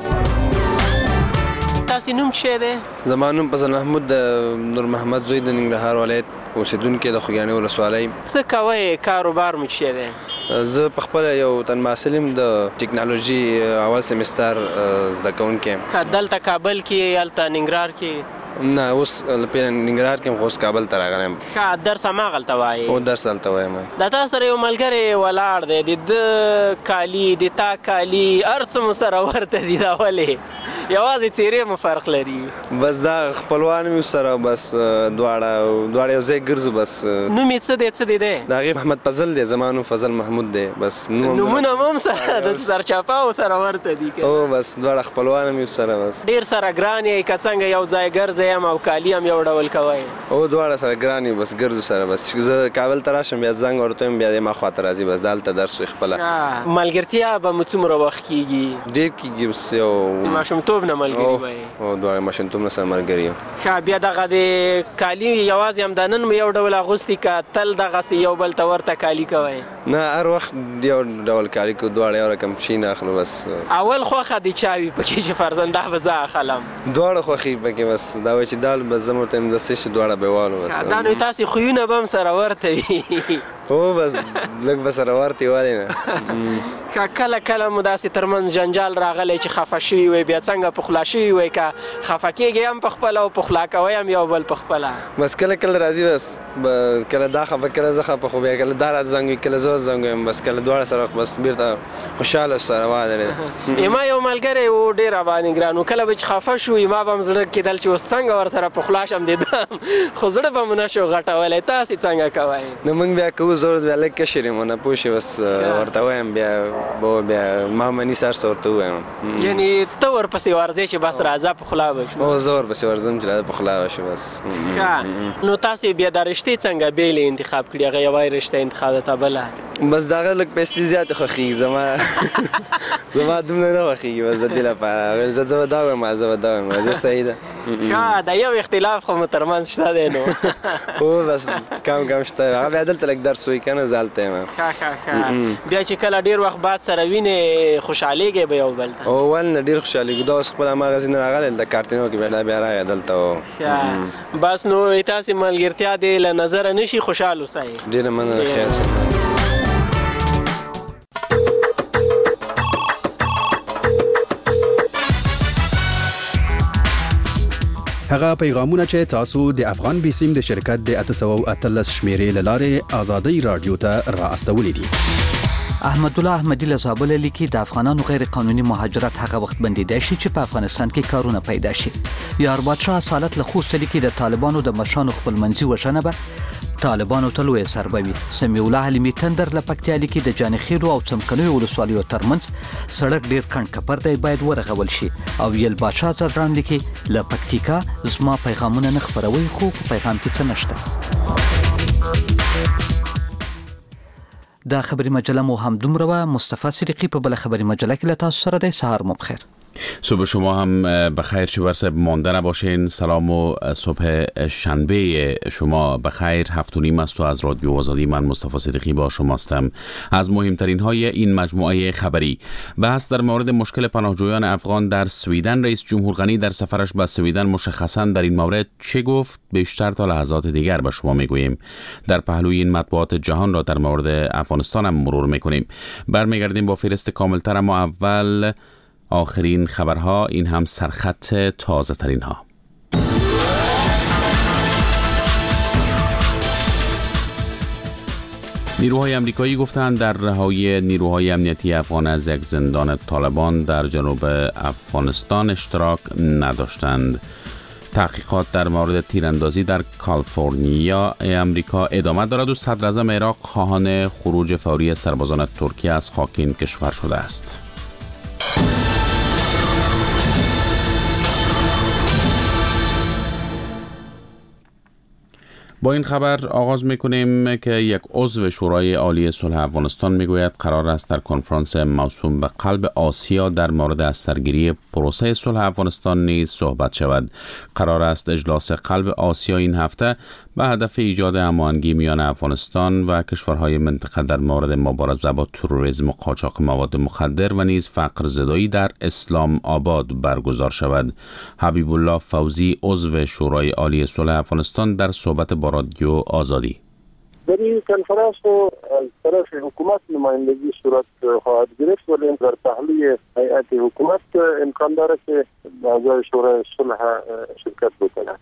P: تاسو نوم څه دی؟
E: زمانوم فضل محمود د نور محمد زوی د ننګرهار ولایت اوسیدونکو د خوګیانې ولسوالۍ.
P: څه کوي؟ کاروبار مو څه دی؟
E: زه په خپل یو تن محصلم د ټکنالوژي اول سمستر زده کوونکی.
P: دلته کابل کې الته ننګرهار کې؟
E: نه اوس په ننګرهار کې اوس کابل ته راغلم.
P: ښه درس ما غلطه وایي؟
E: او درس غلطه وایم.
P: دا تاسو سره یو ملګری ولاړ دی د کالی د تا کالی ارڅ مو سره ورته دی دا ولې یوازې چیرې مو فرق لري؟
E: بس دا خپلوان مې سره بس دواړه یو ځای ګرځو. بس
P: نوم یې څه دی؟
E: دا غي محمد فضل دی، زمانو فضل محمود دی. بس
P: نومونه هم سره د سرچاپاو سره ورته دي.
E: او بس دواړه خپلوان مې سره بس
P: ډیر سره ګران یې که څنګه یو ځای ګرځي او کالی هم یو ډول کوي؟
E: او دواړه سره ګران یې بس ګرځو سره. بس چې زه کابل ته راشم بیا زنګ ورته بیا ما خواته راځي. بس دالته درس خپل
P: ملګرتیا به مو څومره وخت کیږي؟
E: ډیر کیږي بس یو
P: ماشومتوب نه ملګری وای.
E: او دواړه ماشومتوب نه سره ملګری یو.
P: بیا دغه د کالی یوازې هم د نن یو ډول اغوستي که تل دغه یو بل ته ورته کالی کوي؟
E: نه هر وخت یو ډول کالی کو دواړه یو رقم شي نه اخلو. بس
P: اول خوخه دی چاوي پکې چې فرزنده به زه اخلم
E: دواړه خوخي پکې. بس دا و چې دال بس زمو ته د سې دواړه به والو. بس
P: دا نو تاسو خوونه بم سره ورته وي.
E: او بس لږ به سره ورته والي نه.
P: کله کله مو داسې ترمنځ جنجال راغلی چې خفه شوي وي بیا څنګه پخلا شوي وي که خفه کېږي هم پخپله او پخلا کوئ هم یو بل پخپله؟
E: بس کله راځي. بس کله دا خفه کله زه خفه خو بیا کله دا راته زنګ وي کله زه زنګ ویم. بس کله دواړه سره بس بیرته خوشحاله سره واده.
P: ما یو ملګری و ډېر راباندې ګران و کله به چې خفه شو ما به هم زړه کېدل چې اوس څنګه ورسره پخلا شم دیدم خو زړه به مو نه شو غټولی. تاسې څنګه کوئ؟
E: نو موږ بیا کوو زور بیا لږ کشر یم نه پوه شې. بس ورته وایم بیا ما مني سر ورته وایم.
P: یعنې ته ورپسې ورځې چې بس راځه پخلا به شو؟
E: او زه ورپسې ورځم چې راځه پخلا به شو. بس
P: ښه نو تاسې بیا دا رشتې څنګه بېلې انتخاب کړي؟ هغه یوه رشته انتخاب ده بله؟
E: بس د هغه لږ پیسې زیاتې خوښېږي زما دومره نه خوښېږي. بس د دې لپاره زه به دا وایم زه صحیح ده.
P: ښه دا یو اختلاف خو مو ترمنځ شته دی نو؟
E: او بس کم شته. هغه بیا دلته لږ درس وایي که نه زه هلته یم.
P: ښه بیا چې کله ډېر وخت بعد سره وینې خوشحالېږئ به یو بل ته؟
E: او ول نه ډېر خوشحالېږو. دا اوس خپل هماغسې نه راغلی دلته کارتینو کې بیا راغی دلته.
P: بس نو تاسې ملګرتیا دې له نظره نه شي خوشحال اوسئ.
E: ډېره مننه خیر شه.
Q: هغه پیغامونه چې تاسو د افغان بیسیم د شرکت د 813 شمیرې لاره ازادي رادیو ته را استولې دي.
A: احمد الله احمدی له زابل لیکي د افغانانو غیر قانوني مهاجرت هغه وخت بندیدای شي چې په افغانستان کې کارونه پیدا شي. یار بادشاه سالت له خوست لیکي د طالبانو د مشرانو خپلمنځي وژنه به طالبانو ته لوی سربوي. سمیع الله حلیمي تندر له پکتیا لیکي د جانخیرو او څمکنیو ولسوالیو ترمنځ سړک ډیر کڼ کپر دی باید ورغول شي. او یل بادشاه زران لیکي له پکتیکا زما پیغامونه نه خبروي خو پیغام کې څه نشته. دا خبري مجله مو هم دومره مصطفی صدیقی په بل خبري مجله کې له تاسو سره د سهار مو بخیر.
R: صبح شما هم بخیر شبر صاحب، مانده نباشین. سلام و صبح شنبه شما بخیر. 7:30 است و از رادیو آزادی من مصطفی صدیقی با شما هستم. از مهمترین های این مجموعه خبری بحث در مورد مشکل پناهجویان افغان در سویدن. رئیس جمهور غنی در سفرش به سویدن مشخصا در این مورد چه گفت؟ بیشتر تا لحظات دیگر به شما میگوییم. در پهلوی این مطبوعات جهان را در مورد افغانستان هم مرور میکنیم. برمیگردیم با فهرست کاملتر، اما اول آخرین خبرها، این هم سرخط تازه ترین ها. نیروهای امریکایی گفتند در رهایی نیروهای امنیتی افغان از یک زندان طالبان در جنوب افغانستان اشتراک نداشتند. تحقیقات در مورد تیراندازی در کالیفرنیا امریکا ادامه دارد و صدر اعظم عراق خواهان خروج فوری سربازان ترکیه از خاک این کشور شده است. با این خبر آغاز میکنیم که یک عضو شورای عالی صلح افغانستان میگوید قرار است در کنفرانس موسوم به قلب آسیا در مورد از سرگیری پروسه صلح افغانستان نیز صحبت شود. قرار است اجلاس قلب آسیا این هفته به هدف ایجاد هماهنگی میان افغانستان و کشورهای منطقه در مورد مبارزه با تروریسم و قاچاق مواد مخدر و نیز فقر زدایی در اسلام آباد برگزار شود. حبیب الله فوزی عضو شورای عالی صلح افغانستان در صحبت با رادیو آزادی:
B: در این کنفرانس از طرف حکومت نمایندگی صورت خواهد گرفت، ولی در پهلوی هیئت حکومت امکان داره که اعضای شورای صلح شرکت بکنند.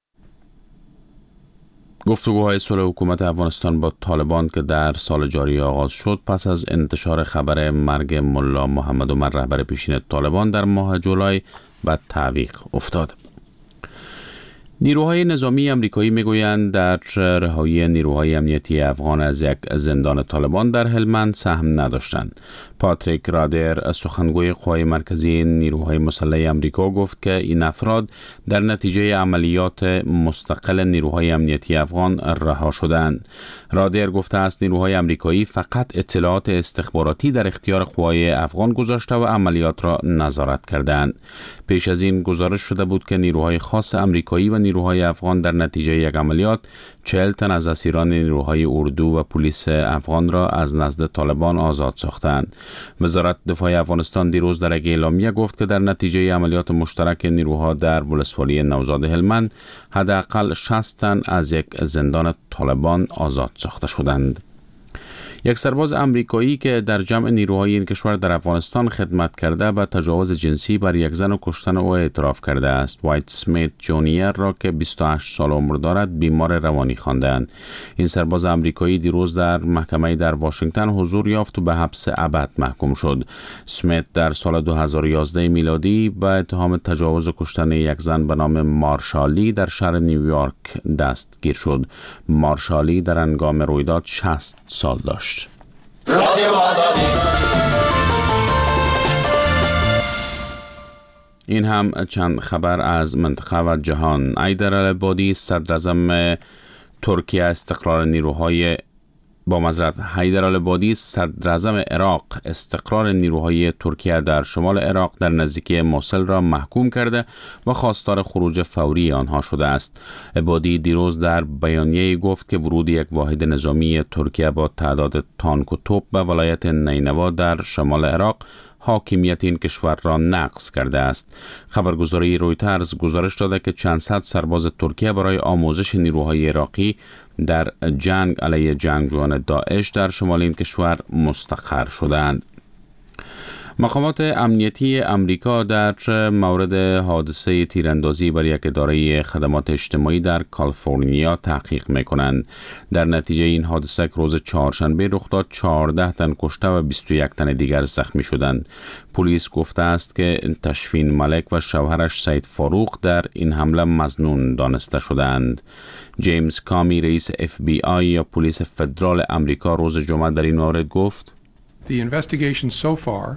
R: گفتگوهای صلح حکومت افغانستان با طالبان که در سال جاری آغاز شد پس از انتشار خبر مرگ ملا محمد عمر رهبر پیشین طالبان در ماه جولای به تعویق افتاد. نیروهای نظامی امریکایی میگویند در رهایی نیروهای امنیتی افغان از یک زندان طالبان در هلمند سهم نداشتند. پاتریک رادر، سخنگوی قوای مرکزی نیروهای مسلح امریکا، گفت که این افراد در نتیجه عملیات مستقل نیروهای امنیتی افغان رها شدند. رادر گفته است نیروهای امریکایی فقط اطلاعات استخباراتی در اختیار قوای افغان گذاشته و عملیات را نظارت کردند. پیش از این گزارش شده بود که نیروهای خاص امریکایی و نیروهای افغان در نتیجه یک عملیات 40 تن از اسیران نیروهای اردو و پلیس افغان را از نزد طالبان آزاد ساختند. وزارت دفاع افغانستان دیروز در یک اعلامیه گفت که در نتیجه عملیات مشترک نیروها در ولسوالی نوزاد هلمند حداقل 60 تن از یک زندان طالبان آزاد ساخته شدند. یک سرباز امریکایی که در جمع نیروهای این کشور در افغانستان خدمت کرده به تجاوز جنسی بر یک زن و کشتن او اعتراف کرده است. وایت سمیت جونیور را که 28 سال عمر دارد بیمار روانی خواندند. این سرباز امریکایی دیروز در محکمه در واشنگتن حضور یافت و به حبس ابد محکوم شد. سمیت در سال 2011 میلادی به اتهام تجاوز و کشتن یک زن به نام مارشالی در شهر نیویورک دستگیر شد. مارشالی در هنگام رویداد 60 سال داشت. رادیو آزادی. این هم چند خبر از منطقه و جهان. حیدر العبادی صدر اعظم ترکیه استقرار نیروهای حیدر العبادی صدر اعظم عراق استقرار نیروهای ترکیه در شمال عراق در نزدیکی موصل را محکوم کرده و خواستار خروج فوری آنها شده است. عبادی دیروز در بیانیه‌ای گفت که ورود یک واحد نظامی ترکیه با تعداد تانک و توپ به ولایت نینوا در شمال عراق حاکمیت این کشور را نقض کرده است. خبرگزاری رویترز گزارش داده که چند صد سرباز ترکیه برای آموزش نیروهای عراقی در جنگ علیه جنگجویان داعش در شمال این کشور مستقر شدند. مقامات امنیتی امریکا در مورد حادثه تیراندازی بر یک اداره خدمات اجتماعی در کالیفرنیا تحقیق می‌کنند. در نتیجه این حادثه که روز چهارشنبه رخ داد 14 تن کشته و 21 تن دیگر زخمی شدند. پلیس گفته است که تشفین ملک و شوهرش سید فاروق در این حمله مظنون دانسته شدند. جیمز کامی رئیس FBI یا پلیس فدرال امریکا روز جمعه در این مورد گفت:
S: The investigation so far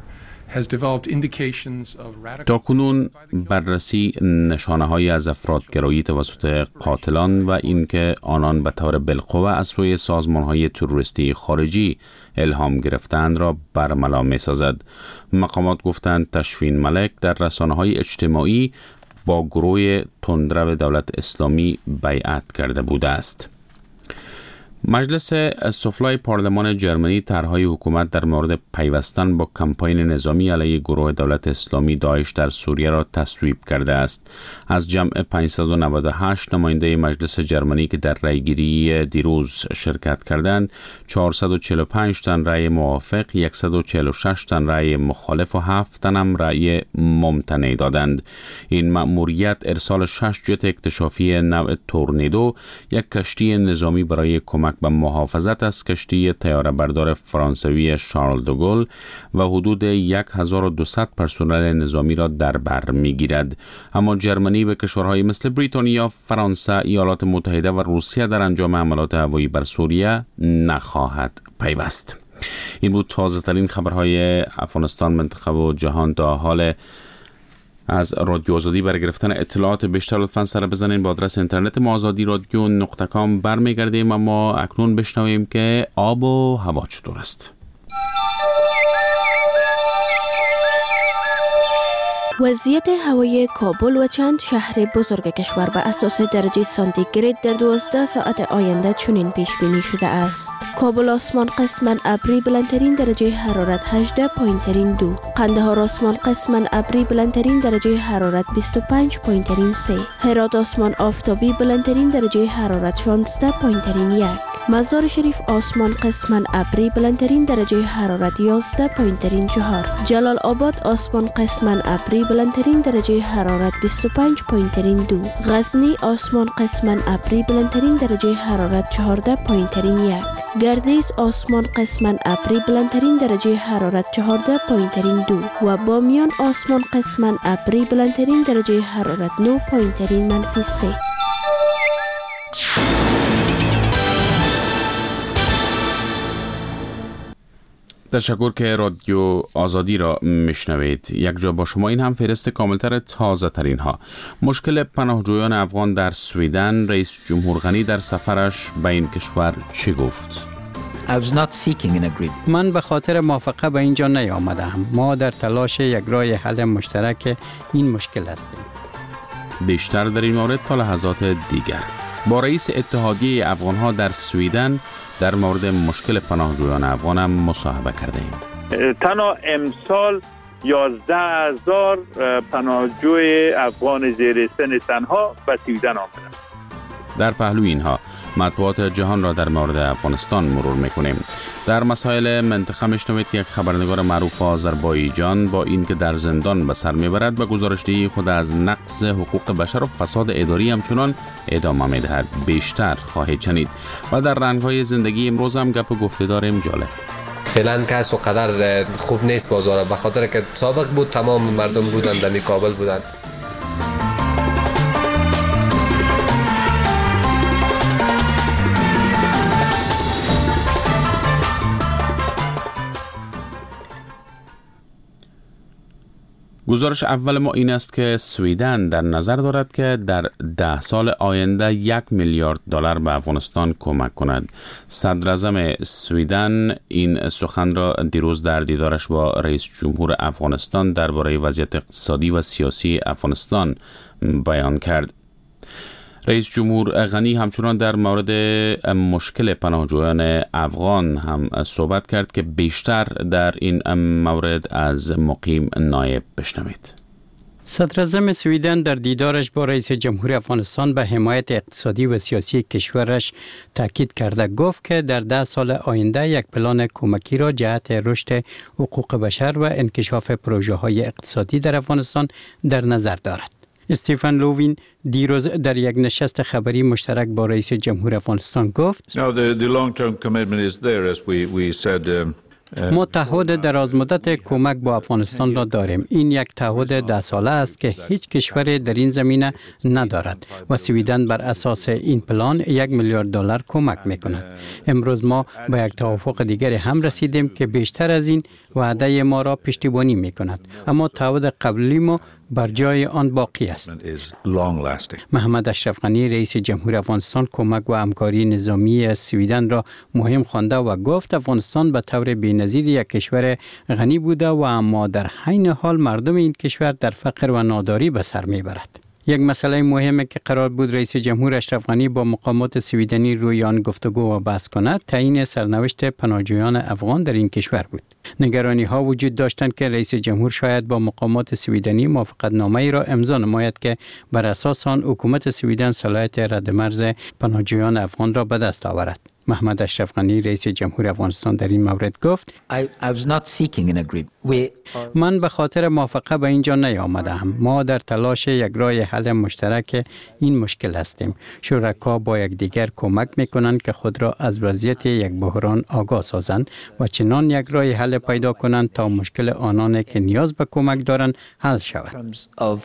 R: تاکنون بررسی نشانه‌هایی از افراطگرایی توسط قاتلان و اینکه آنان به طور بالقوه از سوی سازمان‌های تروریستی خارجی الهام گرفتند را برملا می‌سازد. مقامات گفتند تشفین ملک در رسانه‌های اجتماعی با گروه تندرو دولت اسلامی بیعت کرده بوده است. مجلس سفلای پارلمان جرمنی طرح‌های حکومت در مورد پیوستن با کمپاین نظامی علیه گروه دولت اسلامی داعش در سوریه را تصویب کرده است. از جمع 598 نماینده مجلس جرمنی که در رأیگیری دیروز شرکت کردند، 445 تن رأی موافق، 146 تن رأی مخالف و 7 تن هم رأی ممتنع دادند. این مأموریت ارسال 6 جت اکتشافی نوع تورنیدو، یک کشتی نظامی برای کمک به محافظت از کشتی طیاره بردار فرانسوی شارل دوگل و حدود 1200 پرسنل نظامی را در بر می‌گیرد. اما جرمنی به کشورهای مثل بریتانیا، فرانسه، ایالات متحده و روسیه در انجام حملات هوایی بر سوریه نخواهد پیوست. این بود تازه ترین خبرهای افغانستان، منطقه و جهان. تا حال از رادیو آزادی برای گرفتن اطلاعات بیشتر لطفاً سر بزنین با آدرس اینترنت ما azadiradyo.com برمیگردیم. اما اکنون بشنویم که آب و هوا چطور است.
S: وضعیت هوای کابل و چند شهر بزرگ کشور به اساس درجه سانتیگراد در 12 ساعت آینده چنین پیش بینی شده است. کابل آسمان قسماً ابری بلندترین درجه حرارت 18 پایین ترین 2. قندهار آسمان قسماً ابری بلندترین درجه حرارت 25 پایین ترین 3. هرات آسمان آفتابی بلندترین درجه حرارت 16 پایین ترین 1. مزار شریف آسمان قسماً ابری بلندترین درجه حرارت 11 پایین ترین 4. جلال آباد آسمان قسماً ابری بلندترین درجه حرارت 25 پایین ترین 2. غزنی آسمان قسماً ابری بلندترین درجه حرارت 14 پایین ترین 1. گردیز آسمان قسماً ابری بلندترین درجه حرارت 14 پایین ترین 2 و بامیان آسمان قسماً ابری بلندترین درجه حرارت 9 پایین ترین -3.
R: تشکر که رادیو آزادی را میشنوید. یک جا با شما این هم فهرست کاملتر تازه ترین ها. مشکل پناهجویان افغان در سویدن، رئیس جمهور غنی در سفرش به این کشور چی گفت؟
T: من به خاطر موافقه به اینجا نیامدم. ما در تلاش یک راه حل مشترک این مشکل هستیم.
R: بیشتر در این مورد تا لحظات دیگر با رئیس اتحادیه افغان‌ها در سویدن در مورد مشکل پناهجویان افغان هم مصاحبه کرده ایم.
D: تنها امسال 11,000 پناهجوی افغان زیر سن تنها به سویدن آمدند.
R: در پهلوی اینها مطبوعات جهان را در مورد افغانستان مرور میکنیم. در مسائل منطقه میشنوید که یک خبرنگار معروف آذربایجان با اینکه در زندان به سر میبرد به گزارشدهی خود از نقض حقوق بشر و فساد اداری همچنان ادامه میدهد. بیشتر خواهید شنید. و در رنگ‌های زندگی امروز هم گپ و گفته داریم جالب.
U: فعلا کس و قدر خوب نیست بازار، به خاطر که سابق بود تمام مردم بودن در کابل بودن.
R: گزارش اول ما این است که سویدن در نظر دارد که در 10 سال آینده 1 میلیارد دلار به افغانستان کمک کند. صدر اعظم سویدن این سخن را دیروز در دیدارش با رئیس جمهور افغانستان درباره وضعیت اقتصادی و سیاسی افغانستان بیان کرد. رئیس جمهور غنی همچنان در مورد مشکل پناهجویان افغان هم صحبت کرد که بیشتر در این مورد از مقیم نایب بشنوید.
T: صدر اعظم سویدن در دیدارش با رئیس جمهور افغانستان به حمایت اقتصادی و سیاسی کشورش تاکید کرده. گفت که در 10 سال آینده یک پلان کمکی را جهت رشد حقوق بشر و انکشاف پروژه های اقتصادی در افغانستان در نظر دارد. استیفن لووین دیروز در یک نشست خبری مشترک با رئیس جمهور افغانستان گفت
G: the long-term commitment is there, as we said
T: ما تعهد درازمدت کمک با افغانستان را داریم. این یک تعهد 10 ساله است که هیچ کشوری در این زمینه ندارد و سویدن بر اساس این پلان $1 میلیارد کمک میکند. امروز ما به یک توافق دیگر هم رسیدیم که بیشتر از این وعده ما را پشتیبانی میکند، اما تعهد قبلی ما بر جای آن باقی است. محمد اشرف غنی رئیس جمهور افغانستان کمک و همکاری نظامی سویدن را مهم خوانده و گفت افغانستان به طور بی‌نظیر یک کشور غنی بوده و اما در عین حال مردم این کشور در فقر و ناداری به سر میبرد. یک مسئله مهمی که قرار بود رئیس جمهور اشرف غنی با مقامات سویدنی روی آن گفتگو و بحث کند، تعیین سرنوشت پناهجویان افغان در این کشور بود. نگرانی ها وجود داشتند که رئیس جمهور شاید با مقامات سویدنی موافقتنامه‌ای را امضا نماید که بر اساس آن حکومت سویدن صلاحیت ردمرز پناهجویان افغان را به دست آورد. محمد اشرف غنی رئیس جمهور افغانستان در این مورد گفت من به خاطر موافقه به اینجا نیامدم. ما در تلاش یک راه حل مشترک این مشکل هستیم. شرکا با یکدیگر کمک میکنند که خود را از وضعیت یک بحران آگاه سازند و چنان یک راه حل پیدا کنند تا مشکل آنان که نیاز به کمک دارند حل شود.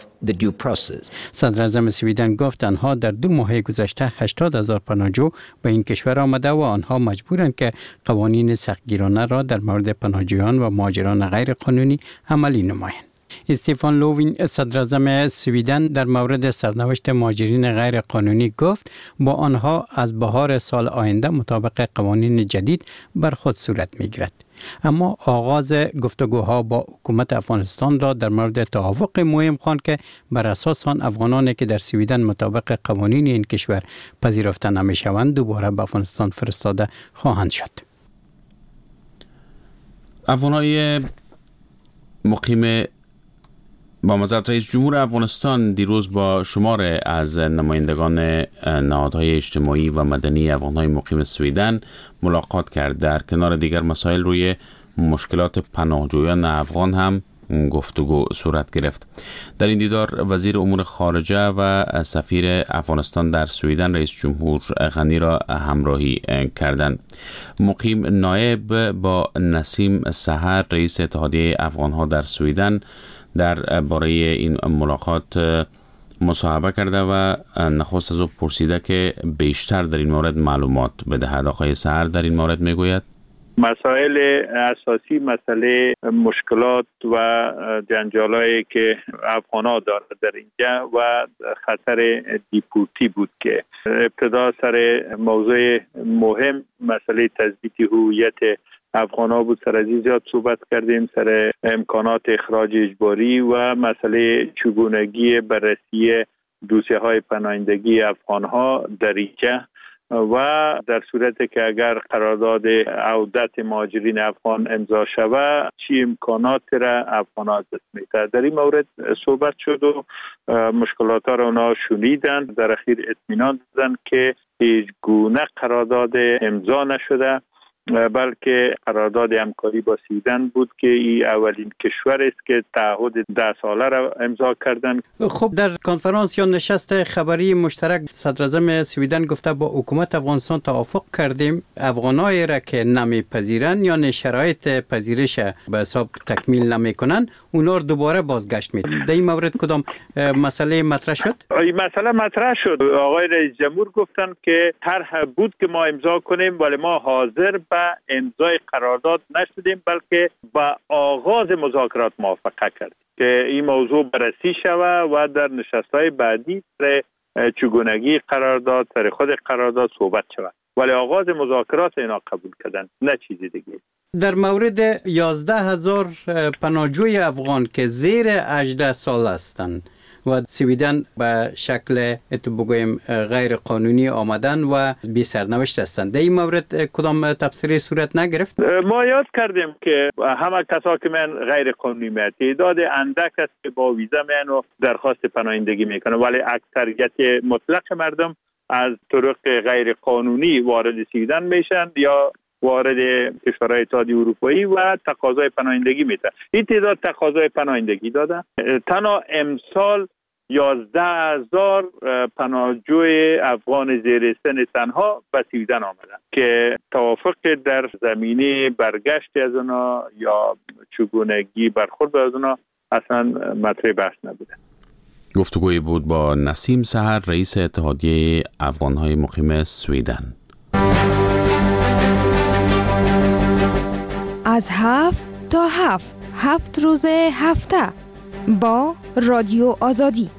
T: صدر اعظم سویدن گفت آنها در 2 ماه گذشته 80,000 پناهجو به این کشور آمده و آنها مجبورند که قوانین سختگیرانه را در مورد پناهجویان و مهاجران غیر قانونی عملی نمایند. استیفان لووین صدر اعظم سویدن در مورد سرنوشت مهاجرین غیر قانونی گفت با آنها از بهار سال آینده مطابق قوانین جدید بر خود صورت می‌گیرد. اما آغاز گفتگوها با حکومت افغانستان را در مورد توافق مهم خواند که بر اساس آن افغانانی که در سویدن مطابق قوانین این کشور پذیرفته نمی‌شوند دوباره به افغانستان فرستاده خواهند شد.
R: افغانای مقیم با معذرت رئیس جمهور افغانستان دیروز با شمار از نمایندگان نهادهای اجتماعی و مدنی افغانهای مقیم سویدن ملاقات کرد. در کنار دیگر مسائل روی مشکلات پناهجویان افغان هم گفتگو صورت گرفت. در این دیدار وزیر امور خارجه و سفیر افغانستان در سویدن رئیس جمهور غنی را همراهی کردند. مقیم نایب با نسیم سحر رئیس اتحادیه افغانها در سویدن در باره این ملاقات مصاحبه کرده و نخست از او پرسیده که بیشتر در این مورد معلومات بدهد. آقای سحر در این مورد میگوید
D: مسائل اساسی، مسئله مشکلات و جنجالایی که افغان‌ها دارند در اینجا و خطر دیپورتی بود که ابتدا سر موضوع مهم مسئله تثبیت هویت افغان‌ها بود. سر از این زیاد صحبت کردیم، سر امکانات اخراج اجباری و مسئله چگونگی بررسی دوسیه‌های پناهندگی افغان‌ها در اینجا و در صورتی که اگر قرارداد عودت مهاجرین افغان امضا شود چی امکانات را افغان‌ها از دست می‌دهند. در این مورد صحبت شد و مشکلات را اونا شنیدن. در اخیر اطمینان دادن که هیچ گونه قرارداد امضا نشده، بلکه قرارداد همکاری با سویدن بود که این اولین کشور است که تعهد 10 ساله را امضا کردند.
T: خب در کنفرانس یا نشست خبری مشترک صدر اعظم سویدن گفته با حکومت افغانستان توافق کردیم افغانایی را که نمیپذیرن یا شرایط پذیرش به حساب تکمیل نمیکنن اونا رو دوباره بازگشت میدن. در این مورد کدام مسئله مطرح شد؟
D: این مسئله مطرح شد. آقای رئیس جمهور گفتن که طرح بود که ما امضا کنیم ولی ما حاضر به امضای قرارداد نشدیم بلکه با آغاز مذاکرات موافقه کردیم که این موضوع بررسی شود و در نشست‌های بعدی سر چگونگی قرارداد سر خود قرارداد صحبت شود، ولی آغاز مذاکرات اینا قبول کردن نه چیزی دیگه.
T: در مورد 11,000 پناهجوی افغان که زیر 18 سال هستند و سویدن به شکل بگویم غیر قانونی آمدن و بی سرنوشت هستند، در این مورد کدام تفسیری صورت نگرفت؟
D: ما یاد کردیم که همه کسا که من غیر قانونی میاد تعداد اندک است که با ویزا میان و درخواست پناهندگی میکنه، ولی اکثریت مطلق مردم از طرق غیر قانونی وارد سویدن میشن یا وارد کشورهای اتحادیه اروپایی و تقاضای پناهندگی میده. این تعداد تقاضای پناهندگی داده. تنها امسال 11,000 پناهجوی افغان زیرستان تنها به سویدن آمدند که توافق در زمینه برگشت از اونا یا چگونگی برخورد از اونا اصلا مطرح بحث نبوده.
R: گفتگوی بود با نسیم سحر، رئیس اتحادیه افغان‌های مقیم سویدن.
C: از 7 تا 7 روز هفته با رادیو آزادی.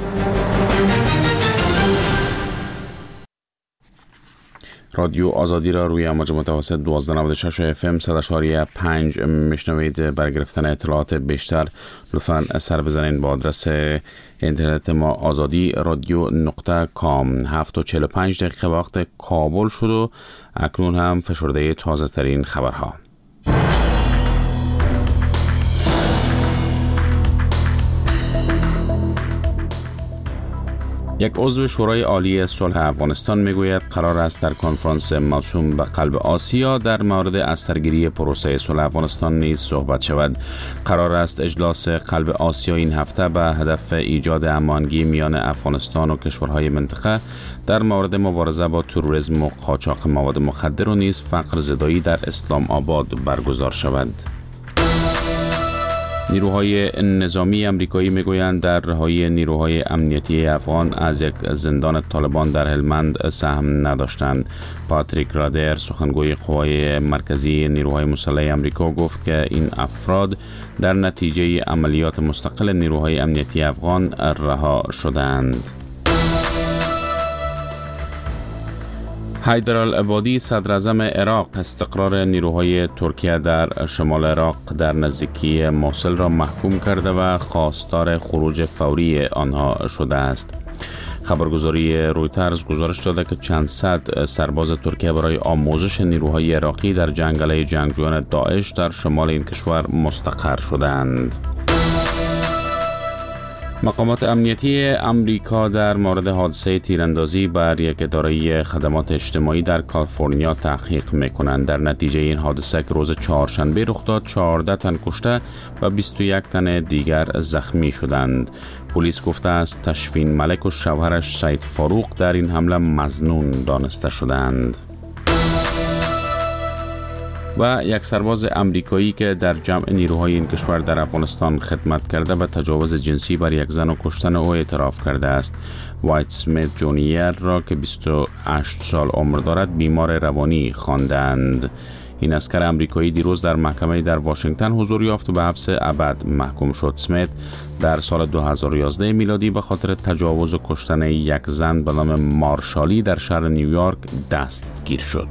R: رادیو آزادی را روی امواج متوسط 1296 FM 100.5 میشنوید. برای گرفتن اطلاعات بیشتر لطفاً سر بزنید با آدرس اینترنت ما آزادی رادیو.com. 7:45 وقت کابل شد و اکنون هم فشرده تازه ترین خبرها. یک عضو شورای عالی صلح افغانستان میگوید قرار است در کنفرانس موسوم به قلب آسیا در مورد از سرگیری پروسه صلح افغانستان نیز صحبت شود. قرار است اجلاس قلب آسیا این هفته به هدف ایجاد هماهنگی میان افغانستان و کشورهای منطقه در مورد مبارزه با تروریسم و قاچاق مواد مخدر و نیز فقر زدایی در اسلام آباد برگزار شود. نیروهای نظامی امریکایی میگویند در رهایی نیروهای امنیتی افغان از یک زندان طالبان در هلمند سهم نداشتند. پاتریک رادر، سخنگوی قوای مرکزی نیروهای مسلح امریکا، گفت که این افراد در نتیجه عملیات مستقل نیروهای امنیتی افغان رها شدند. حیدرالعبادی، صدر اعظم عراق، استقرار نیروهای ترکیه در شمال عراق در نزدیکی موصل را محکوم کرده و خواستار خروج فوری آنها شده است. خبرگزاری رویترز گزارش داده که چند صد سرباز ترکیه برای آموزش نیروهای عراقی در جنگ علیه جنگجویان داعش در شمال این کشور مستقر شدند. مقامات امنیتی امریکا در مورد حادثه تیراندازی بر یک اداره خدمات اجتماعی در کالیفرنیا تحقیق می‌کنند. در نتیجه این حادثه که روز چهارشنبه رخ داد، 14 تن کشته و 21 تن دیگر زخمی شدند. پلیس گفته است تشفین ملک و شوهرش سید فاروق در این حمله مظنون دانسته شدند. و یک سرباز امریکایی که در جمع نیروهای این کشور در افغانستان خدمت کرده به تجاوز جنسی بر یک زن و کشتن او اعتراف کرده است. وایت اسمیت جونیور را که 28 سال عمر دارد بیمار روانی خواندند. این عسکر امریکایی دیروز در محکمه در واشنگتن حضور یافت و به حبس ابد محکوم شد. اسمیت در سال 2011 میلادی به خاطر تجاوز و کشتن یک زن به نام مارشالی در شهر نیویورک دستگیر شد.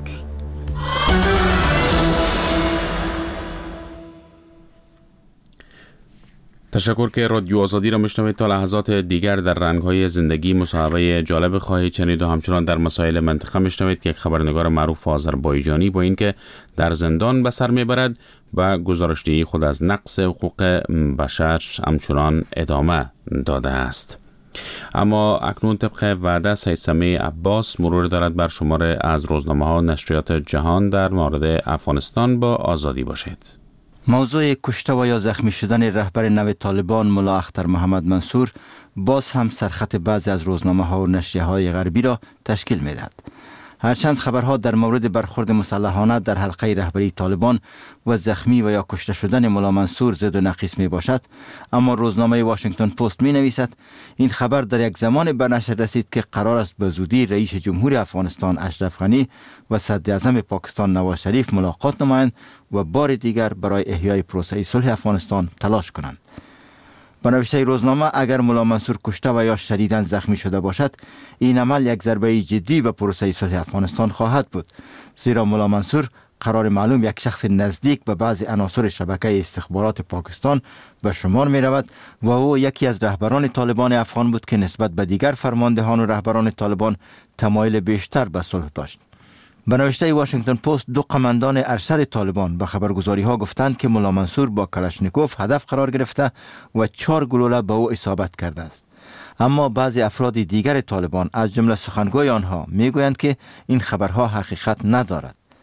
R: تشکر که رادیو آزادی را میشنوید. تا لحظات دیگر در رنگ‌های زندگی مصاحبه جالب خواهید شنید و همچنان در مسائل منطقه میشنوید که یک خبرنگار معروف آذربایجانی با اینکه در زندان به سر میبرد و گزارشدهی خود از نقض حقوق بشر همچنان ادامه داده است. اما اکنون طبق وعده سید سمیع عباس مرور دارد بر شمار از روزنامه‌ها و نشریات جهان در مورد افغانستان. با آزادی باشید.
V: موضوع کشته و یا زخمی شدن رهبر نو طالبان ملا اختر محمد منصور باز هم سرخط بعضی از روزنامه‌ها و نشریه‌های غربی را تشکیل می‌دهد. هرچند خبرها در مورد برخورد مسلحانه در حلقه رهبری طالبان و زخمی و یا کشته شدن ملا منصور زد و نقیص می باشد، اما روزنامه واشنگتن پست می نویسد این خبر در یک زمان به نشر رسید که قرار است به زودی رئیس جمهور افغانستان اشرف غنی و صدر اعظم پاکستان نواز شریف ملاقات نمایند و بار دیگر برای احیای پروسه صلح افغانستان تلاش کنند. با نوشته روزنامه اگر ملا منصور کشته و یا شدیداً زخمی شده باشد، این عمل یک ضربه جدی به پروسه صلح افغانستان خواهد بود، زیرا ملا منصور قرار معلوم یک شخص نزدیک به بعضی عناصر شبکه استخبارات پاکستان به شمار می رود و او یکی از رهبران طالبان افغان بود که نسبت به دیگر فرماندهان و رهبران طالبان تمایل بیشتر به صلح داشت. به نوشته واشنگتن پست دو قماندان ارشد طالبان به خبرگزاری ها گفتند که ملا منصور با کلاشنیکوف هدف قرار گرفته و 4 گلوله به او اصابت کرده است. اما بعضی افراد دیگر طالبان از جمله سخنگوی آنها میگویند که این خبرها حقیقت ندارد.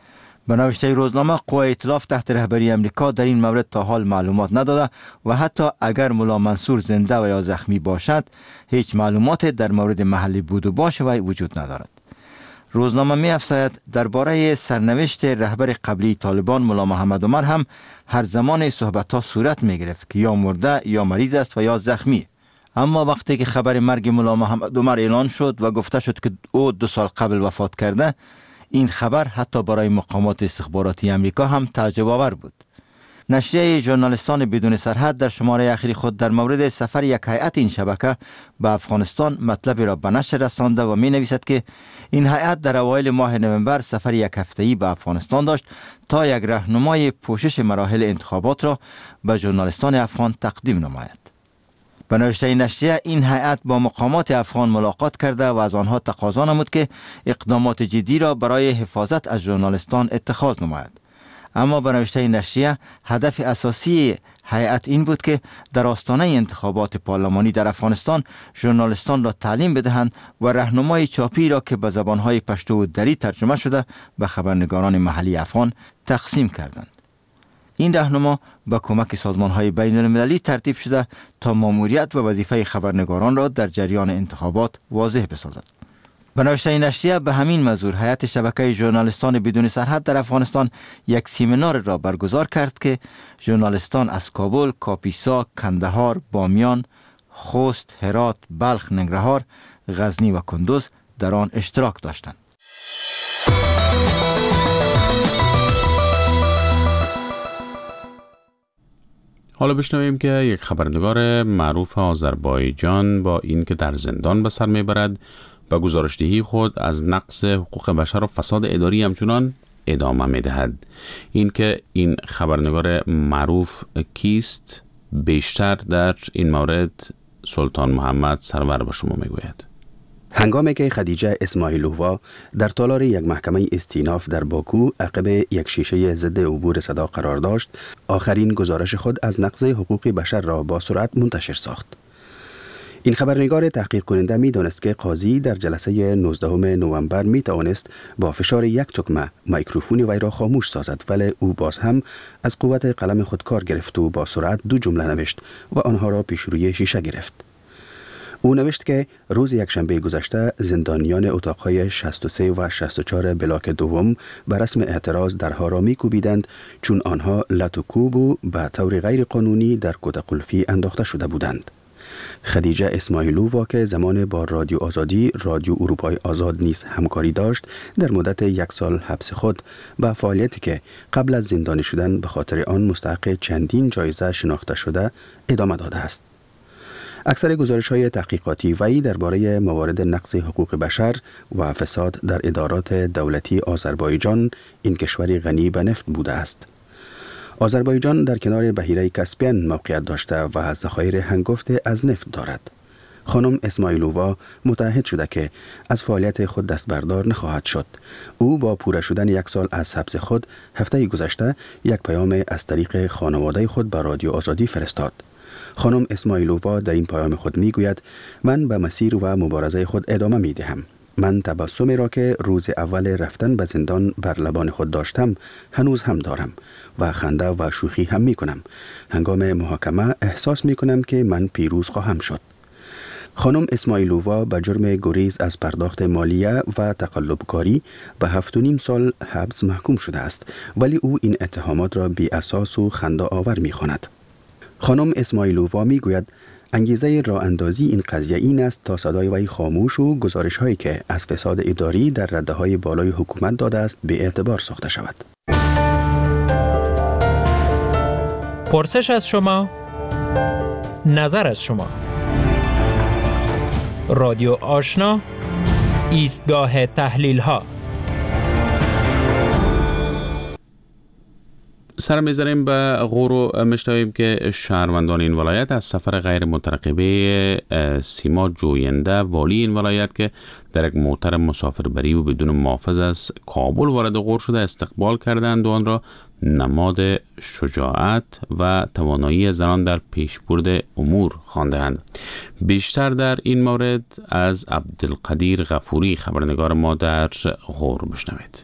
V: به نوشته روزنامه قوای ائتلاف تحت رهبری امریکا در این مورد تا حال معلومات نداده و حتی اگر ملا منصور زنده و یا زخمی باشد هیچ معلومات در مورد محل بود و باش وی وجود ندارد. روزنامه می افزاید درباره سرنوشت رهبر قبلی طالبان ملا محمد عمر هم هر زمان صحبت‌ها صورت می گرفت که یا مرده یا مریض است و یا زخمی. اما وقتی که خبر مرگ ملا محمد عمر اعلان شد و گفته شد که او 2 سال قبل وفات کرده، این خبر حتی برای مقامات استخباراتی امریکا هم تعجب آور بود. نشریه ژورنالیستان بدون سرحد در شماره اخیر خود در مورد سفر یک هیئت این شبکه به افغانستان مطلبی را به نشر رسانده و می نویسد که این هیئت در اوایل ماه نوامبر سفر یک هفته‌ای به افغانستان داشت تا یک راهنمای پوشش مراحل انتخابات را به ژورنالیستان افغان تقدیم نماید. به نوشته نشریه این هیئت با مقامات افغان ملاقات کرده و از آنها تقاضا نمود که اقدامات جدی را برای حفاظت از ژورنالیستان اتخاذ نماید. اما به نوشته نشریه هدف اساسی هیئت این بود که در آستانه انتخابات پارلمانی در افغانستان ژورنالیستان را تعلیم بدهند و راهنمای چاپی را که به زبانهای پشتو و دری ترجمه شده به خبرنگاران محلی افغان تقسیم کردند. این راهنما با کمک سازمان‌های بین‌المللی ترتیب شده تا ماموریت و وظیفه خبرنگاران را در جریان انتخابات واضح بسازد. به نوشته نشریه به همین منظور هیئت شبکه ژورنالیستان بدون سرحد در افغانستان یک سمینار را برگزار کرد که ژورنالیستان از کابل، کاپیسا، کندهار، بامیان، خوست، هرات، بلخ، ننگرهار، غزنی و کندوز در آن اشتراک داشتند.
R: حالا بشنویم که یک خبرنگار معروف آذربایجان با اینکه در زندان به سر میبرد به گزارشدهی خود از نقض حقوق بشر و فساد اداری همچنان ادامه میدهد. اینکه این خبرنگار معروف کیست بیشتر در این مورد سلطان محمد سرور به شما میگوید.
Q: هنگامی که خدیجه اسماعیلووا در تالار یک محکمه استیناف در باکو عقب یک شیشه ضد عبور صدا قرار داشت، آخرین گزارش خود از نقض حقوق بشر را با سرعت منتشر ساخت. این خبرنگار تحقیق کننده می دانست که قاضی در جلسه 19 نوامبر می توانست با فشار یک تکمه میکروفون وی را خاموش سازد، ولی او باز هم از قوت قلم خود کار گرفت و با سرعت 2 جمله نوشت و آنها را پیش روی شیشه گرفت. او نوشت که روز یکشنبه گذشته زندانیان اتاقهای 63 و 64 بلاک دوم به رسم اعتراض درها را می‌کوبیدند چون آنها لط و کوب و به طور غیر قانونی در کد قلفی انداخته شده بودند. خدیجه اسماعیلووا که زمان با رادیو آزادی، رادیو اروپای آزاد نیز همکاری داشت، در مدت 1 سال حبس خود به فعالیتی که قبل از زندانی شدن به خاطر آن مستحق چندین جایزه شناخته شده ادامه داده است. اکثر گزارش‌های تحقیقاتی وی درباره موارد نقض حقوق بشر و فساد در ادارات دولتی آذربایجان، این کشوری غنی به نفت بوده است. آذربایجان در کنار بحیره کاسپین موقعیت داشته و ذخایر هنگفت از نفت دارد. خانم اسماعیلووا متعهد شده که از فعالیت خود دست بردار نخواهد شد. او با پوره شدن 1 سال از حبس خود هفته گذشته یک پیام از طریق خانواده خود به رادیو آزادی فرستاد. خانم اسماعیلووا در این پیام خود میگوید: من به مسیر و مبارزه خود ادامه میدهم. من تبسمی را که روز اول رفتن به زندان بر لبان خود داشتم هنوز هم دارم و خنده و شوخی هم میکنم. هنگام محاکمه احساس میکنم که من پیروز خواهم شد. خانم اسماعیلووا به جرم گریز از پرداخت مالیه و تقلبکاری به 7.5 سال حبس محکوم شده است، ولی او این اتهامات را بی اساس و خنده آور میخواند. خانم اسماعیلووا میگوید انگیزه راه اندازی این قضیه این است تا صدای وی خاموش و گزارش هایی که از فساد اداری در رده های بالای حکومت داده است به اعتبار ساخته شود.
F: پرسش از شما، نظر از شما. رادیو آشنا، ایستگاه تحلیل ها.
R: سر می‌ذاریم به غور و میشنویم که شهروندان این ولایت از سفر غیر مترقبه سیما جوینده والی این ولایت که در یک موتر مسافربری و بدون محافظ از کابل وارد غور شده استقبال کردند و آن را نماد شجاعت و توانایی زنان در پیشبرد امور خواندند. بیشتر در این مورد از عبدالقدیر غفوری خبرنگار ما در غور بشنوید.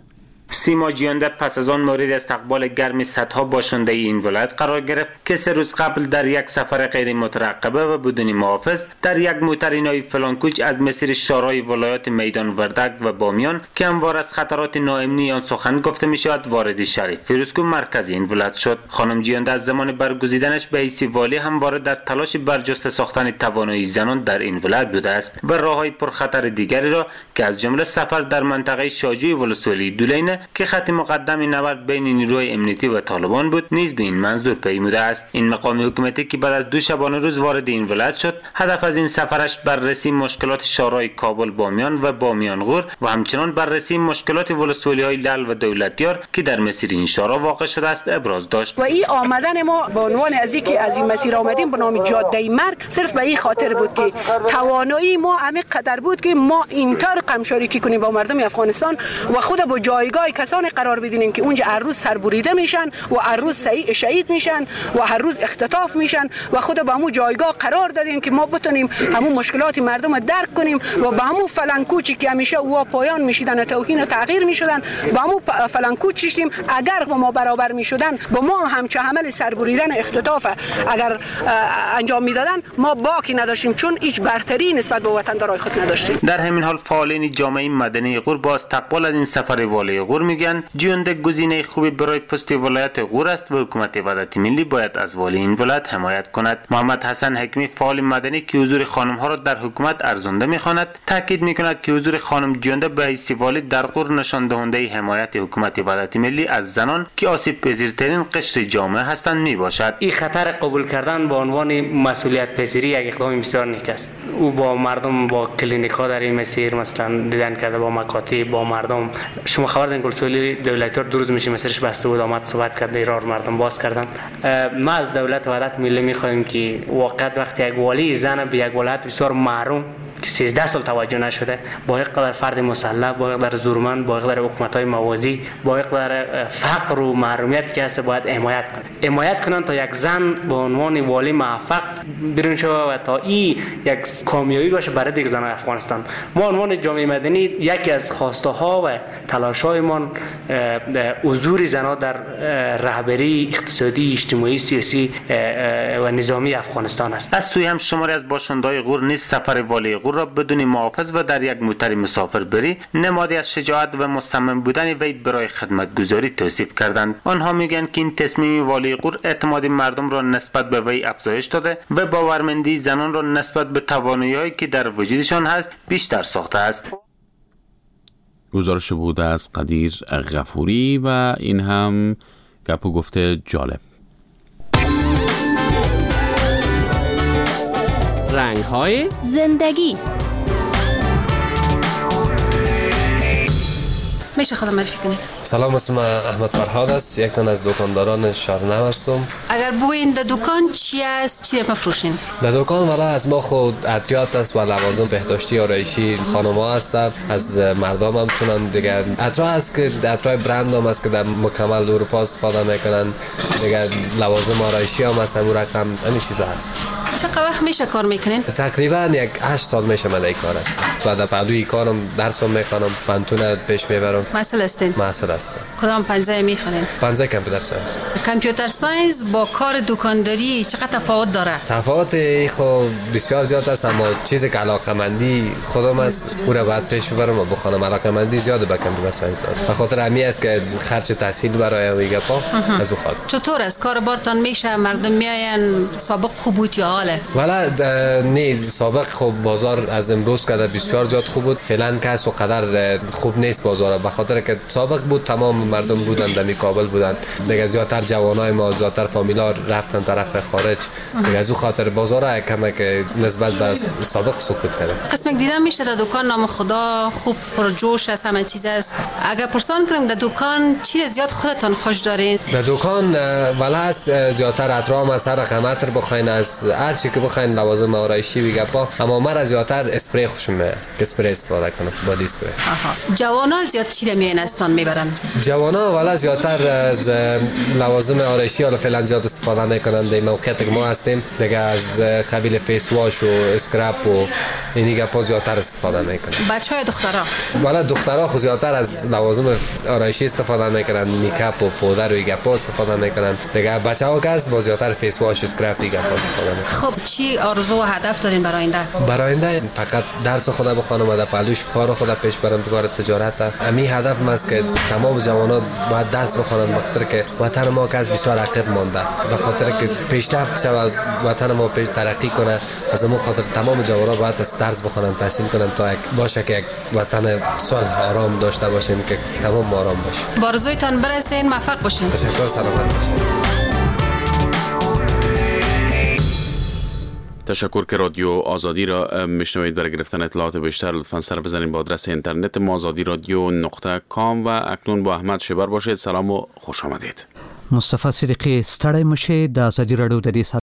H: سیما جیانده پس از آن مورد استقبال گرم صدها باشنده این ولایت قرار گرفت که 3 روز قبل در یک سفر غیر مترقبه و بدون محافظ در یک موتر نوی فلانکوچ از مسیر شارای ولایات میدان وردک و بامیان که هموار از خطرات ناامنی آن سخن گفته می شود وارد شهر فیروزکوه مرکز این ولایت شد. خانم جیانده از زمان برگزیدنش به حیث والی همواره در تلاش برجسته ساختن توانایی زنان در این ولایت بوده است و راههای پرخطر دیگری را که از جمله سفر در منطقه شاجوی ولسوالی دولینه که خط مقدم نبرد بین نیروهای امنیتی و طالبان بود نیز به این منظور پیموده است. این مقام حکومتی که بعد از 2 شبانه روز وارد این ولایت شد هدف از این سفرش بررسی مشکلات شارای کابل بامیان و بامیان غور و همچنان بررسی مشکلات ولسوالی های لعل و دولتیار که در مسیر این شارا واقع شده است ابراز داشت.
I: و این آمدن ما به عنوان از این مسیر آمدیم به نام جاده مرگ صرف به این خاطر بود که توانایی ما عمیق قدر بود که ما اینطور قمشاریکی کنیم با مردم افغانستان و خود با جایگاه کسانی قرار بدیم که اونجا هر روز سربریده میشن و هر روز شهید میشن و هر روز اختطاف میشن و خود با همون جایگاه قرار دادیم که ما بتونیم همون مشکلات مردم درک کنیم و با همون فلانکوچی که همیشه او پایان میشدن و توهین و تغییر میشدن با همون فلانکوچ چشتیم اگر با ما برابر میشدن با ما همچه عمل سربریدن اختطاف اگر انجام میدادن ما باکی نداشتیم چون هیچ برتری نسبت به وطندارای خود نداشتیم.
H: در همین حال فعالین جامعه مدنی غور با استقبال از این سفر والی غور میگن جیانده گزینه خوبی برای پست ولایت غور است و حکومت وحدت ملی باید از والی این ولایت حمایت کند. محمد حسن حکمی فعال مدنی که حضور خانم ها را در حکومت ارزنده میخواند تاکید میکند که حضور خانم جیانده به حیث والی در غور نشان دهنده حمایت حکومت وحدت ملی از زنان که آسیب پذیرترین قشر جامعه هستند میباشد.
W: این خطر قبول کردن به عنوان مسئولیت پذیری یک اقدام بسیار نیک است. او با مردم با کلینیک‌ها در این مسیر مثلا دیدن کرده با مکاتب با مردم. شما خبر دارین ولسوالی دولتیار 2 روز میشه مسیرش بسته بود آمد صحبت کرده راه مردم باز کردن. ما از دولت وحدت ملی می‌خوایم که واقعا وقتی یک والی زن به یک ولایت بسیار محروم که 13 سال توجه نشده با یک قدر فرد مسلح با یک قدر زورمند با یک قدر حکومت‌های موازی با یک قدر فقر و محرومیت که هست باید حمایت کنند تا یک زن به عنوان والی موفق بیرون شود و تا این یک کامیابی باشه برای دیگر زنان افغانستان. ما عنوان جامعه مدنی یکی از خواسته ها و تلاش هایمان حضور زنان در رهبری اقتصادی اجتماعی سیاسی و نظامی افغانستان است.
H: از سوی هم شماری از باشنده‌های غور نیز سفر والی غور را بدون محافظ و در یک موتر مسافربری نمادی از شجاعت و مصمم بودن وی برای خدمتگزاری توصیف کردند. آنها میگویند که این تصمیم والی غور اعتماد مردم را نسبت به وی افزایش داده و باورمندی زنان را نسبت به توانایی‌هایی که در وجودشان هست بیشتر ساخته است.
R: گزارش بود از قدیر غفوری و این هم گپ و گفته جالب.
X: رنگ‌های
S: زندگی.
Y: میشه خودم معرفی کنید؟
U: سلام، اسم احمد فرهاد است، یک تن از دکانداران شهرنو هستم.
Y: اگر بگوین در دکان چی است، چی مفروشین؟
U: در دکان والا از ما خود ادویات است و لوازم بهداشتی آرایشی خانم‌ها هستند، از مردم هم تونن دیگه ادرا است که ادرای برند هم است که در مکمل اروپا استفاده میکنن، دیگه لوازم آرایشی هم هست، همون رقم همین چیزا هست.
Y: چقدر وقت میشه کار میکنین؟
U: تقریبا یک 8 سال میشه من این کار است. بعد پهلوی کارم درسم میخونم، پانتون پیش میبرم.
Y: مسئله هستین؟
U: مسئله است.
Y: کدام پنجه میخونین؟
U: پنجه کامپیوتر ساینس.
Y: کامپیوتر ساینس با کار دکانداری چقدر تفاوت داره؟
U: تفاوت خب بسیار زیاد است، اما چیزی که علاقه‌مندی خودم است او را باید پیش ببرم و بخونم. علاقه‌مندی زیاد به کامپیوتر ساینس دارم. به خاطر همین است که خرج تحصیل برای میگه پا از او خاطر.
Y: چطور است کار بارتان میشه؟ مردم میاین سابق خوب بود یا حاله؟
U: والا نه، سابق خب بازار از امروز که بسیار زیاد خوب بود، فعلا کس و قدر خوب نیست بازار، به خاطر که سابق بود تمام مردم بودن در کابل بودن، دیگه زیادتر جوانای ما زیادتر فامیلا رفتن طرف خارج، دیگه از اون خاطر بازار کمه که نسبت به سابق سقوط کرده.
Y: قسمت دیدن میشه در دکان نام خدا خوب پرجوش است، همه چیز است. اگر پرسان کنیم در دکان چی زیاد خودتان خوش دارین؟
U: در دکان والا زیادتر اطرام از هر قیمت رو بخواین، از هر چی که بخواین لوازم آرایشی بگه اما من زیادتر اسپری خوشم میاد که اسپری استفاده کنم، بادی اسپری.
Y: جوانا زیاد چی را میانستان میبرن؟
U: جوانا والا زیادتر از لوازم آرایشی حالا فعلا زیاد استفاده میکنن. در موقعیت که ما هستیم دیگه از قبیل فیس واش و اسکراب و اینی گپا زیادتر استفاده میکنن.
Y: بچهای دخترها
U: والا دخترها خود زیادتر از لوازم آرایشی استفاده میکنن، میکاپ و پودر و این گپا استفاده میکنن. دیگه بچه‌ها که از با زیادتر فیس واش اسکراب دیگه استفاده میکنن.
Y: خب چی آرزو و هدف دارین برای آینده؟
U: برای آینده فقط درس خود بخونم و در پهلوش کار خود پیش برم، کار تجارت. همین هدف است که تمام جوانان باید درس بخونن، بخاطر که وطن ما که از بسیار عقب مانده، بخاطر که پیشرفت شود وطن ما پیش ترقی کنه. از همون خاطر تمام جوانان باید درس بخونن، تحصیل کنن تا باشه که یک وطن صلح آرام داشته باشیم، که تمام آرام باشه.
Y: با آرزویتان برسین، موفق باشین.
U: تشکر، سلامت باشین.
R: تشکر که رادیو آزادی را میشنوید. برای گرفتن اطلاعات بیشتر لطفاً سر بزنید به آدرس اینترنت ما azadiradyo.com و اکنون با احمد شبر باشید. سلام و خوش آمدید.
A: مصطفی صدیقی ستړی مشه د آزادی رادیو د